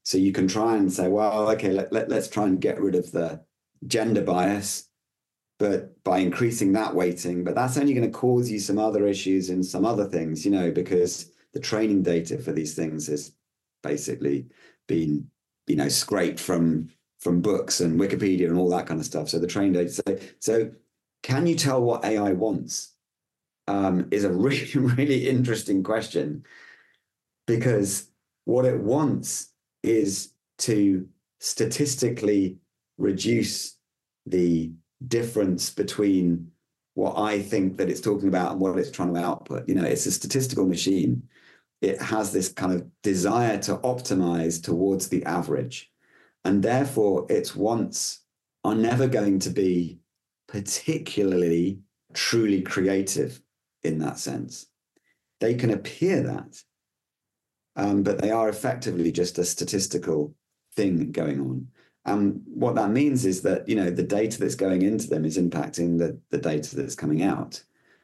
E: So you can try and say, well, okay, let, let, let's try and get rid of the gender bias, but by increasing that weighting, but that's only going to cause you some other issues and some other things, you know, because the training data for these things has basically been, you know, scraped from from books and Wikipedia and all that kind of stuff. So the training data. So, so can you tell what A I wants? Um, is a really, really interesting question, because what it wants is to statistically reduce the difference between what I think that it's talking about and what it's trying to output. You know, it's a statistical machine. It has this kind of desire to optimize towards the average. And therefore, its wants are never going to be particularly truly creative in that sense. They can appear that, um, but they are effectively just a statistical thing going on. And what that means is that, you know, the data that's going into them is impacting the, the data that's coming out.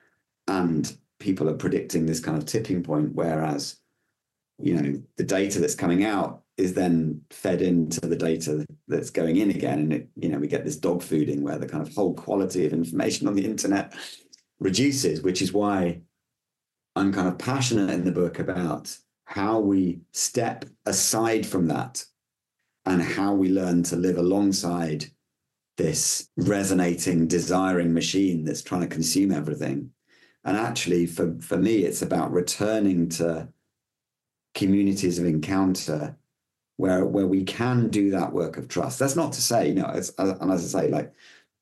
E: And people are predicting this kind of tipping point, whereas, you know, the data that's coming out is then fed into the data that's going in again. And, it, you know, we get this dog fooding where the kind of whole quality of information on the internet reduces, which is why I'm kind of passionate in the book about how we step aside from that and how we learn to live alongside this resonating, desiring machine that's trying to consume everything. And actually, for, for me, it's about returning to communities of encounter where, where we can do that work of trust. That's not to say, you know, it's, and as I say, like,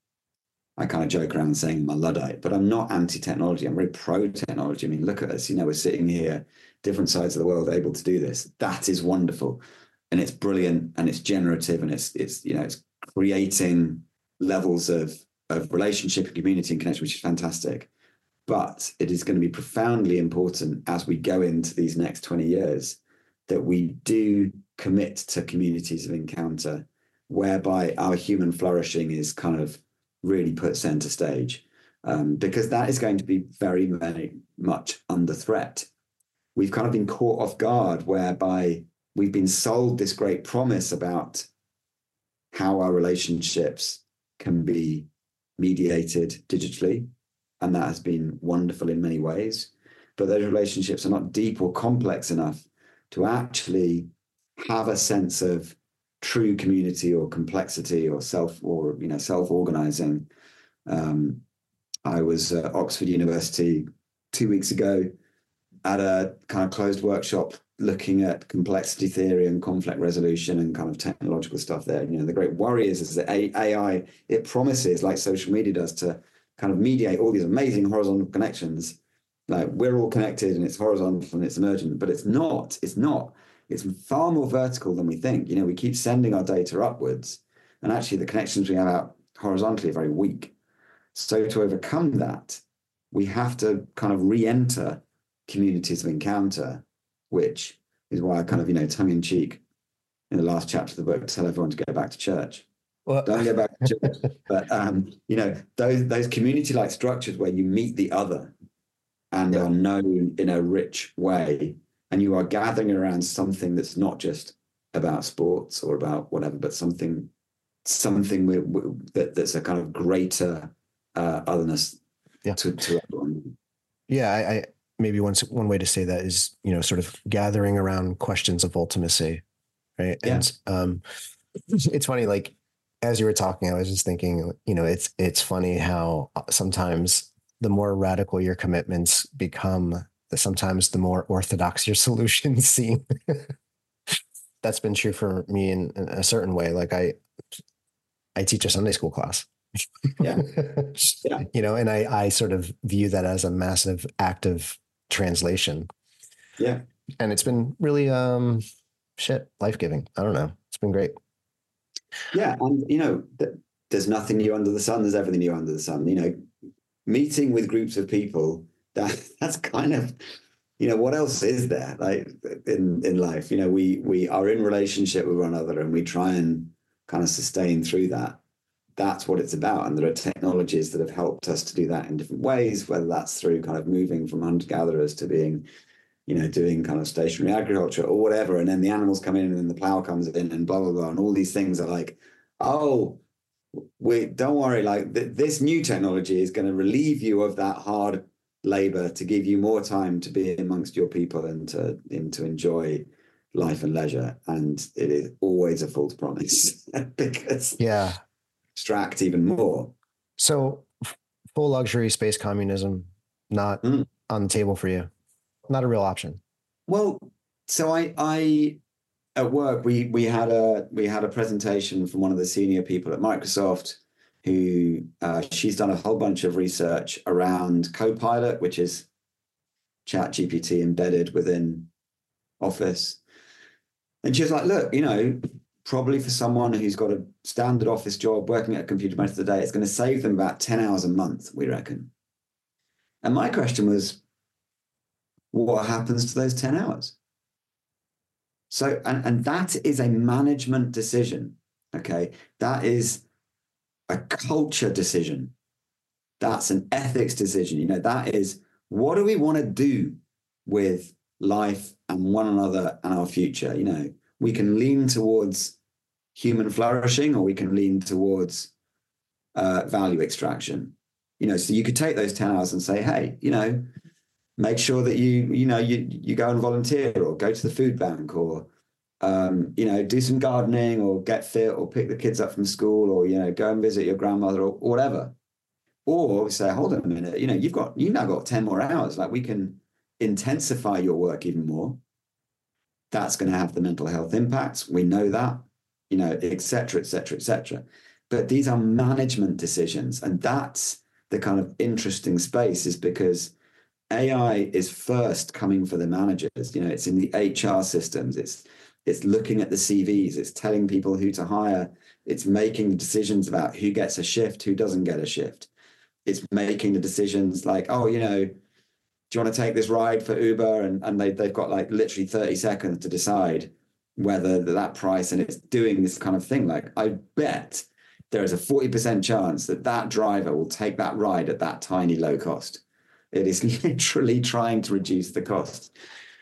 E: I kind of joke around saying I'm a Luddite, but I'm not anti-technology. I'm very pro-technology. I mean, look at us, you know, we're sitting here, different sides of the world, able to do this. That is wonderful. And it's brilliant, and it's generative, and it's, it's you know, it's creating levels of, of relationship and community and connection, which is fantastic. But it is going to be profoundly important as we go into these next twenty years that we do commit to communities of encounter whereby our human flourishing is kind of really put center stage, um, because that is going to be very, very much under threat. We've kind of been caught off guard whereby we've been sold this great promise about how our relationships can be mediated digitally. And that has been wonderful in many ways. But those relationships are not deep or complex enough to actually have a sense of true community or complexity or self or, you know, self-organizing. Um, I was at Oxford University two weeks ago at a kind of closed workshop looking at complexity theory and conflict resolution and kind of technological stuff there. You know, the great worry is, is that A I, it promises, like social media does, to kind of mediate all these amazing horizontal connections. Like, we're all connected and it's horizontal and it's emergent, but it's not, it's not. It's far more vertical than we think. You know, we keep sending our data upwards, and actually the connections we have out horizontally are very weak. So to overcome that, we have to kind of re-enter communities of encounter, which is why I kind of, you know, tongue in cheek in the last chapter of the book, tell everyone to go back to church. Well, don't go back to church. But, um, you know, those, those community-like structures where you meet the other and yeah. are known in a rich way, and you are gathering around something that's not just about sports or about whatever, but something something we, we, that, that's a kind of greater uh, otherness
G: yeah.
E: to, to everyone.
G: Yeah, I, I maybe one one way to say that is, you know, sort of gathering around questions of ultimacy, right? Yeah. And um, it's funny, like, as you were talking, I was just thinking, you know, it's it's funny how sometimes the more radical your commitments become, sometimes the more orthodox your solutions seem. That's been true for me in, in a certain way. Like I, I teach a Sunday school class.
E: Yeah. Yeah.
G: You know, and I, I sort of view that as a massive act of translation.
E: Yeah.
G: And it's been really, um, shit, life-giving. I don't know. It's been great.
E: Yeah. And, you know, th- there's nothing new under the sun. There's everything new under the sun. You know, meeting with groups of people, that that's kind of, you know, what else is there, like, in, in life? You know, we, we are in relationship with one another and we try and kind of sustain through that. That's what it's about. And there are technologies that have helped us to do that in different ways, whether that's through kind of moving from hunter-gatherers to being, you know, doing kind of stationary agriculture or whatever. And then the animals come in and then the plow comes in and blah, blah, blah. And all these things are like, oh, we don't worry, like th- this new technology is going to relieve you of that hard labor to give you more time to be amongst your people and to, and to enjoy life and leisure. And it is always a false promise because
G: yeah,
E: extract even more.
G: So full luxury space communism, not mm. on the table for you. Not a real option.
E: Well, so I, I, at work, we we had a we had a presentation from one of the senior people at Microsoft, who uh, she's done a whole bunch of research around Copilot, which is ChatGPT embedded within Office. And she was like, look, you know, probably for someone who's got a standard office job working at a computer most of the day, it's going to save them about ten hours a month, we reckon. And my question was, what happens to those ten hours? So, and, and that is a management decision, okay? That is a culture decision. That's an ethics decision. You know, that is, what do we want to do with life and one another and our future? You know, we can lean towards human flourishing or we can lean towards uh, value extraction. You know, so you could take those ten hours and say, hey, you know, make sure that you, you know, you, you go and volunteer or go to the food bank or, um, you know, do some gardening or get fit or pick the kids up from school or, you know, go and visit your grandmother or, or whatever. Or say, hold on a minute, you know, you've got, you've now got ten more hours. Like we can intensify your work even more. That's going to have the mental health impacts. We know that, you know, et cetera, et cetera, et cetera. But these are management decisions. And that's the kind of interesting space, is because A I is first coming for the managers. You know, it's in the H R systems. It's it's looking at the C Vs. It's telling people who to hire. It's making decisions about who gets a shift, who doesn't get a shift. It's making the decisions like, oh, you know, do you want to take this ride for Uber? And, and they, they've got like literally thirty seconds to decide whether that price, and it's doing this kind of thing. Like, I bet there is a forty percent chance that that driver will take that ride at that tiny low cost. It is literally trying to reduce the cost.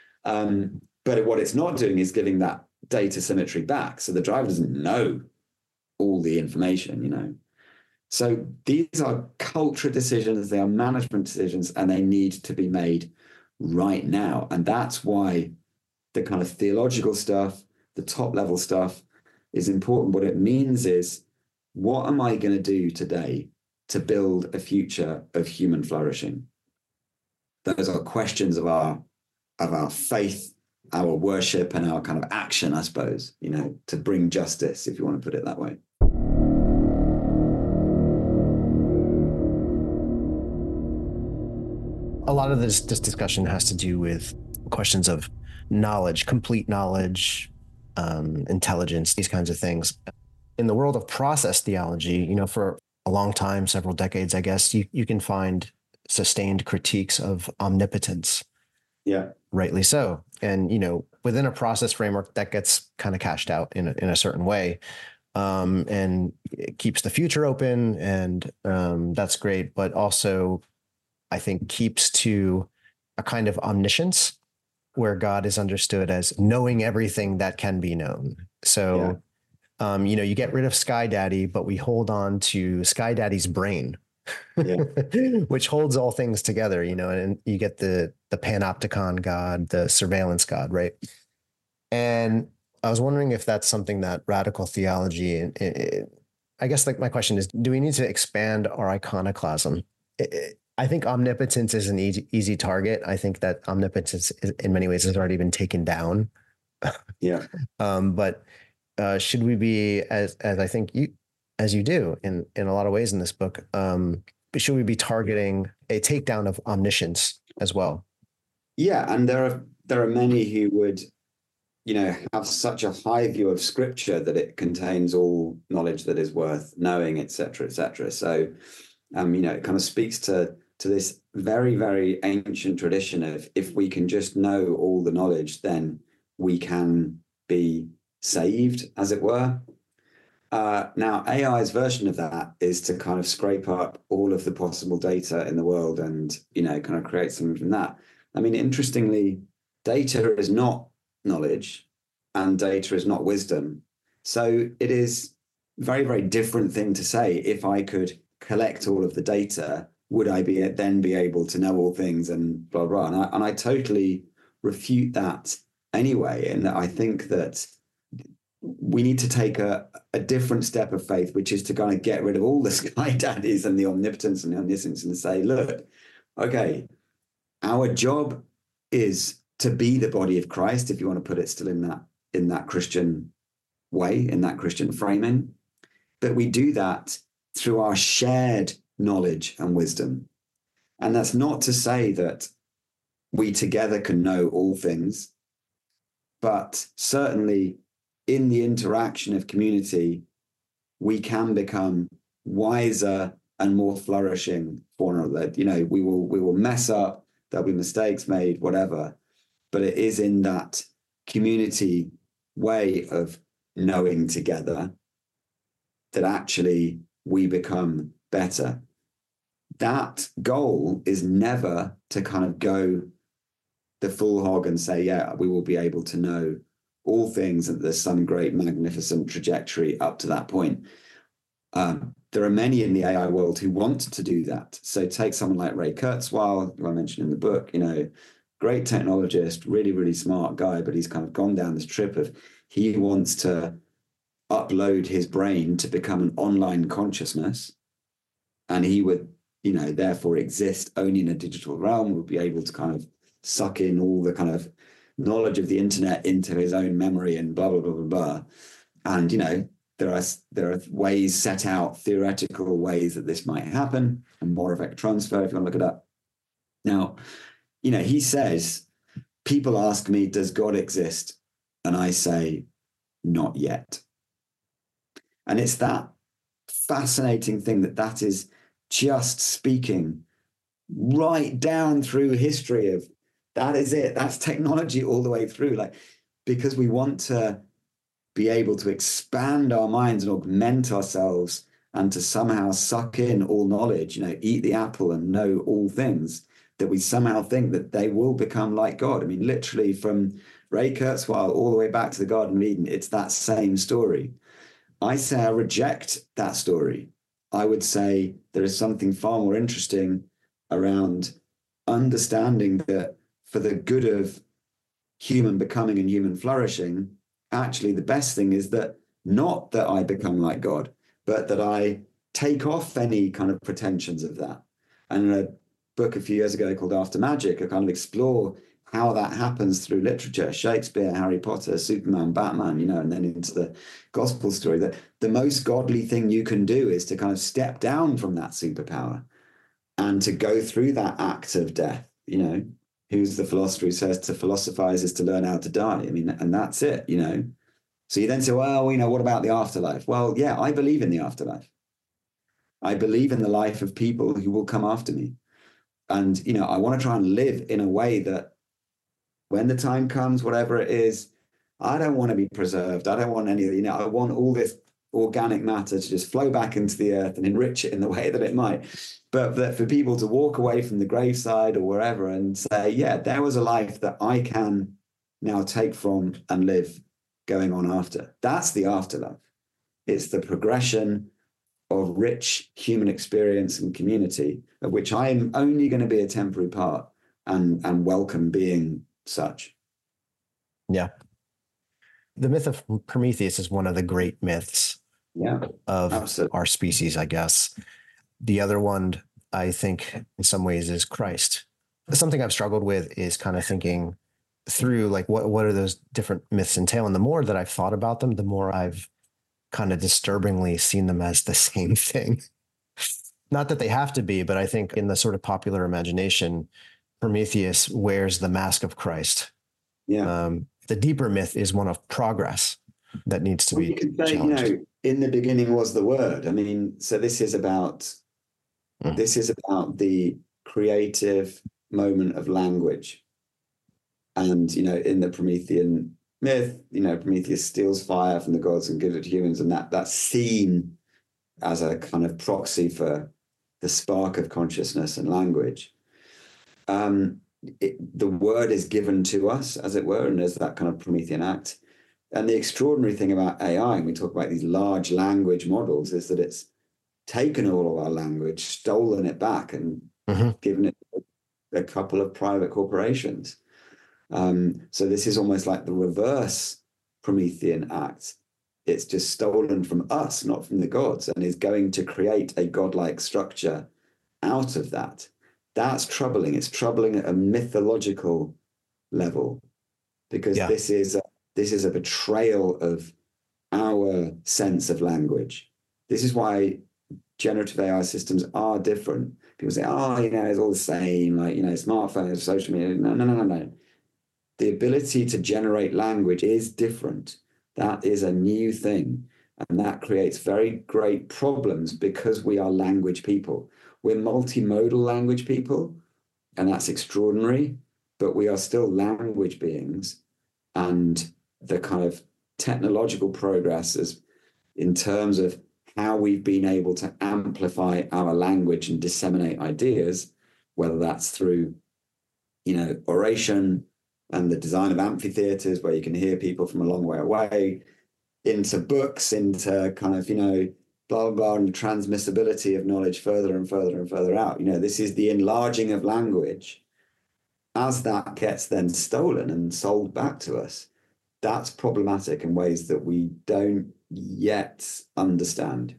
E: Um, but what it's not doing is giving that data symmetry back. So the driver doesn't know all the information, you know. So these are culture decisions, they are management decisions, and they need to be made right now. And that's why the kind of theological stuff, the top level stuff is important. What it means is, what am I going to do today to build a future of human flourishing? Those are questions of our of our faith, our worship, and our kind of action, I suppose, you know, to bring justice, if you want to put it that way.
G: A lot of this, this discussion has to do with questions of knowledge, complete knowledge, um, intelligence, these kinds of things. In the world of process theology, you know, for a long time, several decades, I guess, you, you can find sustained critiques of omnipotence.
E: Yeah.
G: Rightly so. And, you know, within a process framework that gets kind of cashed out in a, in a certain way, um, and it keeps the future open, and um, that's great. But also, I think, keeps to a kind of omniscience where God is understood as knowing everything that can be known. So, yeah. um, you know, you get rid of Sky Daddy, but we hold on to Sky Daddy's brain. Yeah. Which holds all things together, you know, and you get the the panopticon God, the surveillance God, right? And I was wondering if that's something that radical theology, it, it, I guess, like my question is, do we need to expand our iconoclasm? It, it, I think omnipotence is an easy, easy target. I think that omnipotence is, in many ways, has already been taken down.
E: Yeah.
G: um, but uh, should we be, as as I think you, as you do in, in a lot of ways in this book, um, should we be targeting a takedown of omniscience as well?
E: Yeah, and there are there are many who would, you know, have such a high view of Scripture that it contains all knowledge that is worth knowing, et cetera, et cetera. So, um, you know, it kind of speaks to to this very, very ancient tradition of, if we can just know all the knowledge, then we can be saved, as it were. Uh, now, A I's version of that is to kind of scrape up all of the possible data in the world and, you know, kind of create something from that. I mean, interestingly, data is not knowledge and data is not wisdom. So it is a very, very different thing to say, if I could collect all of the data, would I be then be able to know all things and blah, blah. And I, and I totally refute that anyway. And I think that we need to take a, a different step of faith, which is to kind of get rid of all the sky daddies and the omnipotence and the omniscience and say, look, okay, our job is to be the body of Christ, if you want to put it still in that, in that Christian way, in that Christian framing. But we do that through our shared knowledge and wisdom. And that's not to say that we together can know all things, but certainly in the interaction of community, we can become wiser and more flourishing for one another. You know, we will we will mess up, there'll be mistakes made, whatever, but it is in that community way of knowing together that actually we become better. That goal is never to kind of go the full hog and say, yeah, we will be able to know all things, and there's some great magnificent trajectory up to that point. Um, there are many in the A I world who want to do that. So take someone like Ray Kurzweil, who I mentioned in the book, you know, great technologist, really, really smart guy, but he's kind of gone down this trip of he wants to upload his brain to become an online consciousness. And he would, you know, therefore exist only in a digital realm, would be able to kind of suck in all the kind of knowledge of the internet into his own memory and blah, blah, blah, blah, blah. And, you know, there are there are ways set out, theoretical ways that this might happen, and Moravec transfer, if you want to look it up. Now, you know, he says, people ask me, does God exist? And I say, not yet. And it's that fascinating thing that that is just speaking right down through history of, that is it. That's technology all the way through. Like, because we want to be able to expand our minds and augment ourselves and to somehow suck in all knowledge, you know, eat the apple and know all things, that we somehow think that they will become like God. I mean, literally from Ray Kurzweil all the way back to the Garden of Eden, it's that same story. I say I reject that story. I would say there is something far more interesting around understanding that for the good of human becoming and human flourishing, actually the best thing is that not that I become like God, but that I take off any kind of pretensions of that. And in a book a few years ago called After Magic, I kind of explore how that happens through literature, Shakespeare, Harry Potter, Superman, Batman, you know, and then into the gospel story, that the most godly thing you can do is to kind of step down from that superpower and to go through that act of death. You know, who's the philosopher who says to philosophize is to learn how to die? I mean, and that's it, you know. So you then say, well, you know, what about the afterlife? Well, yeah, I believe in the afterlife. I believe in the life of people who will come after me. And, you know, I want to try and live in a way that when the time comes, whatever it is, I don't want to be preserved. I don't want any of the, you know, I want all this organic matter to just flow back into the earth and enrich it in the way that it might. But that for people to walk away from the graveside or wherever and say, yeah, there was a life that I can now take from and live going on after. That's the afterlife. It's the progression of rich human experience and community, of which I am only going to be a temporary part and, and welcome being such.
G: Yeah. The myth of Prometheus is one of the great myths
E: yeah,
G: of
E: absolutely.
G: our species, I guess. The other one, I think, in some ways, is Christ. Something I've struggled with is kind of thinking through, like, what, what are those different myths entail? And the more that I've thought about them, the more I've kind of disturbingly seen them as the same thing. Not that they have to be, but I think in the sort of popular imagination, Prometheus wears the mask of Christ.
E: Yeah.
G: Um, the deeper myth is one of progress that needs to
E: well,
G: be
E: you could say,
G: challenged.
E: you know, in the beginning was the word. I mean, so this is about mm. this is about the creative moment of language. And, you know, in the Promethean myth, you know, Prometheus steals fire from the gods and gives it to humans, and that that's seen as a kind of proxy for the spark of consciousness and language. Um, it, the word is given to us, as it were, and there's that kind of Promethean act. And the extraordinary thing about A I, and we talk about these large language models, is that it's taken all of our language, stolen it back, and mm-hmm. given it a couple of private corporations. Um, so this is almost like the reverse Promethean act. It's just stolen from us, not from the gods, and is going to create a godlike structure out of that. That's troubling. It's troubling at a mythological level, because yeah. this is a, this is a betrayal of our sense of language. This is why generative A I systems are different. People say, oh, you know, it's all the same, like, you know, smartphones, social media. No, no, no, no, no. The ability to generate language is different. That is a new thing. And that creates very great problems because we are language people. We're multimodal language people, and that's extraordinary, but we are still language beings. And the kind of technological progress is in terms of how we've been able to amplify our language and disseminate ideas, whether that's through, you know, oration and the design of amphitheaters where you can hear people from a long way away, into books, into kind of, you know, blah, blah, blah, and the transmissibility of knowledge further and further and further out. You know, this is the enlarging of language. As that gets then stolen and sold back to us, that's problematic in ways that we don't yet understand.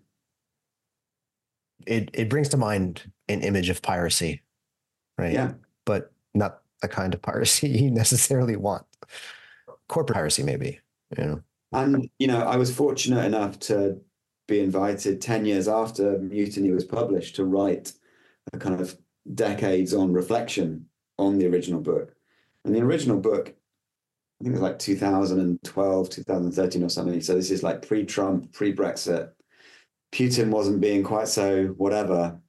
G: It it brings to mind an image of piracy, right?
E: Yeah.
G: But not the kind of piracy you necessarily want. Corporate piracy, maybe, you know.
E: And, you know, I was fortunate enough to be invited ten years after Mutiny was published to write a kind of decades on reflection on the original book. And the original book, I think it was like two thousand twelve, two thousand thirteen or something. So this is like pre-Trump, pre-Brexit. Putin wasn't being quite so whatever.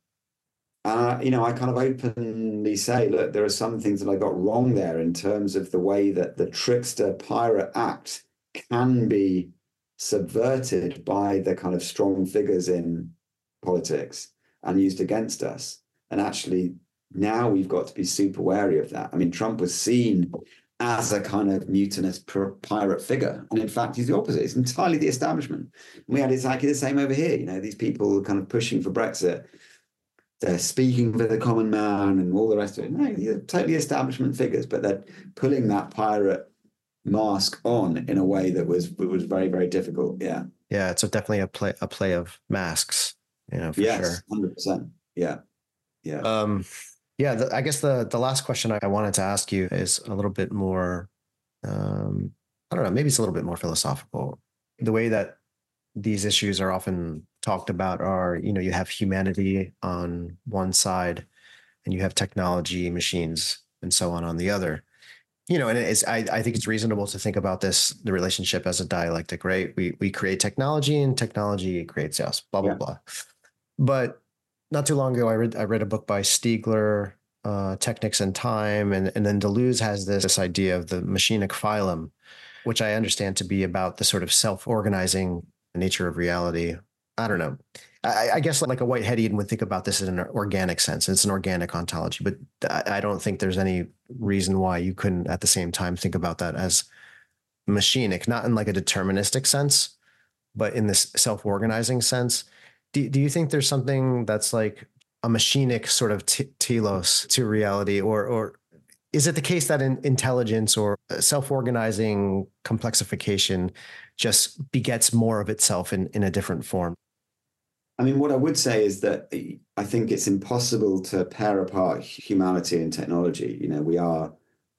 E: Uh, you know, I kind of openly say, look, there are some things that I got wrong there in terms of the way that the trickster pirate act can be subverted by the kind of strong figures in politics and used against us. And actually, now we've got to be super wary of that. I mean, Trump was seen as a kind of mutinous pirate figure. And in fact, he's the opposite. It's entirely the establishment. And we had exactly the same over here. You know, these people kind of pushing for Brexit, they're speaking for the common man and all the rest of it. No, they're totally establishment figures, but they're pulling that pirate mask on in a way that was was very, very difficult. Yeah.
G: Yeah, it's a, definitely a play a play of masks, you know, for
E: yes,
G: sure.
E: one hundred percent. Yeah. Yeah.
G: Um, yeah, the, I guess the the last question I wanted to ask you is a little bit more, um, I don't know, maybe it's a little bit more philosophical. The way that these issues are often talked about are, you know, you have humanity on one side and you have technology, machines, and so on on the other. You know, and it's, I, I think it's reasonable to think about this, the relationship as a dialectic, right? We we create technology and technology creates us, blah, blah, yeah. blah. But not too long ago, I read I read a book by Stiegler, uh, Technics and Time, and, and then Deleuze has this, this idea of the machinic phylum, which I understand to be about the sort of self-organizing nature of reality. I don't know. I, I guess like a Whiteheadian would think about this in an organic sense. It's an organic ontology, but I, I don't think there's any reason why you couldn't at the same time think about that as machinic, not in like a deterministic sense, but in this self-organizing sense. Do, do you think there's something that's like a machinic sort of t- telos to reality, or or is it the case that in intelligence or self-organizing complexification just begets more of itself in, in a different form?
E: I mean, what I would say is that I think it's impossible to pair apart humanity and technology. You know, we are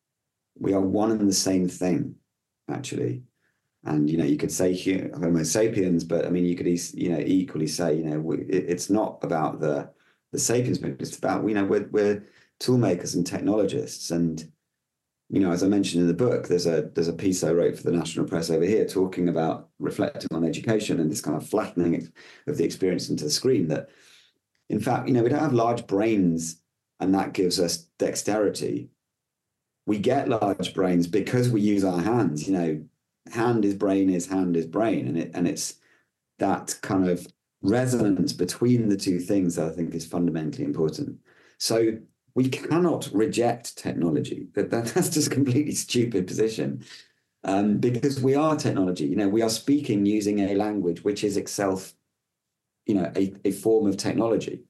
E: we are one and the same thing, actually. And, you know, you could say Homo sapiens, but I mean, you could, you know, equally say, you know, we, it's not about the the sapiens movement. It's about, you know, we're, we're tool makers and technologists. And, you know, as I mentioned in the book, there's a there's a piece I wrote for the National Press over here talking about reflecting on education and this kind of flattening of the experience into the screen, that, in fact, you know, we don't have large brains and that gives us dexterity. We get large brains because we use our hands. You know, hand is brain is hand is brain. And it and it's that kind of resonance between the two things that I think is fundamentally important. So we cannot reject technology. That, that that's just a completely stupid position, um, because we are technology. You know, we are speaking using a language which is itself, you know, a, a form of technology.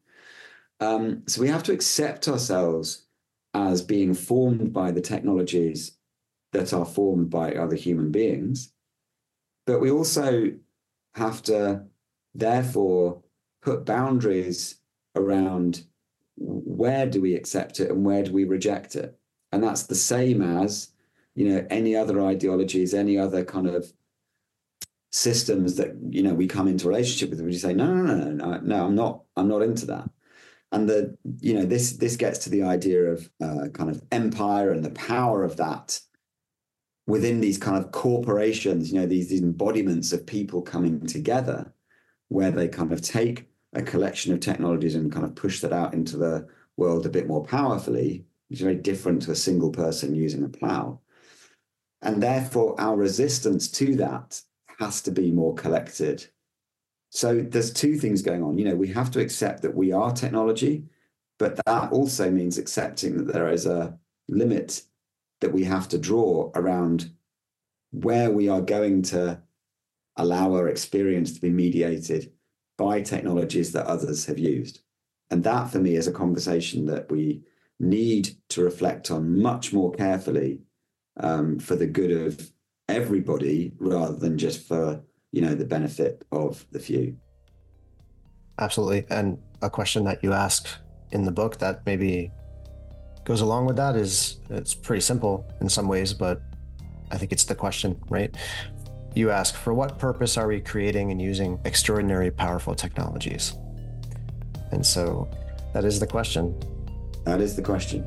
E: Um, so we have to accept ourselves as being formed by the technologies that are formed by other human beings. But we also have to, therefore, put boundaries around where do we accept it and where do we reject it. And that's the same as, you know, any other ideologies, any other kind of systems that, you know, we come into a relationship with, we say, no, no, no, no, no, I'm not, I'm not into that. And the, you know, this this gets to the idea of uh, kind of empire and the power of that within these kind of corporations, you know, these, these embodiments of people coming together, where they kind of take a collection of technologies and kind of push that out into the world a bit more powerfully, which is very different to a single person using a plow. And therefore, our resistance to that has to be more collected. So there's two things going on. You know, we have to accept that we are technology, but that also means accepting that there is a limit that we have to draw around where we are going to allow our experience to be mediated by technologies that others have used. And that, for me, is a conversation that we need to reflect on much more carefully, um, for the good of everybody, rather than just for, you know, the benefit of the few.
G: Absolutely. And a question that you ask in the book that maybe goes along with that is, it's pretty simple in some ways, but I think it's the question, right? You ask, for what purpose are we creating and using extraordinary, powerful technologies? And so that is the question.
E: That is the question.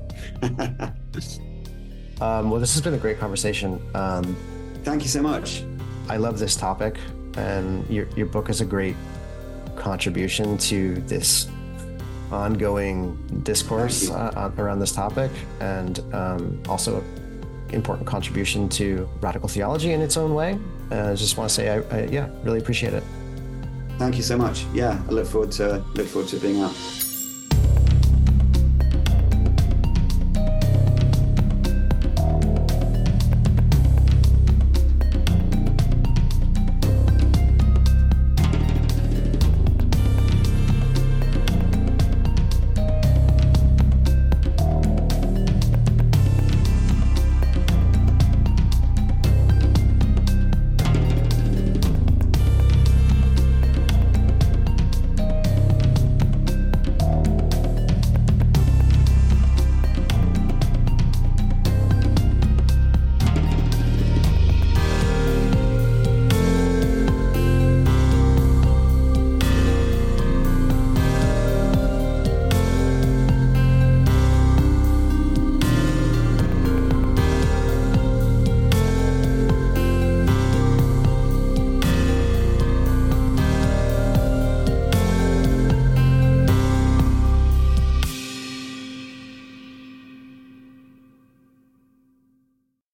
G: um, well, this has been a great conversation. Um,
E: Thank you so much.
G: I love this topic, and your your book is a great contribution to this ongoing discourse uh, around this topic, and um, also an important contribution to radical theology in its own way. Uh, I just want to say, I, I yeah, really appreciate it.
E: Thank you so much. Yeah, I look forward to look forward to being out.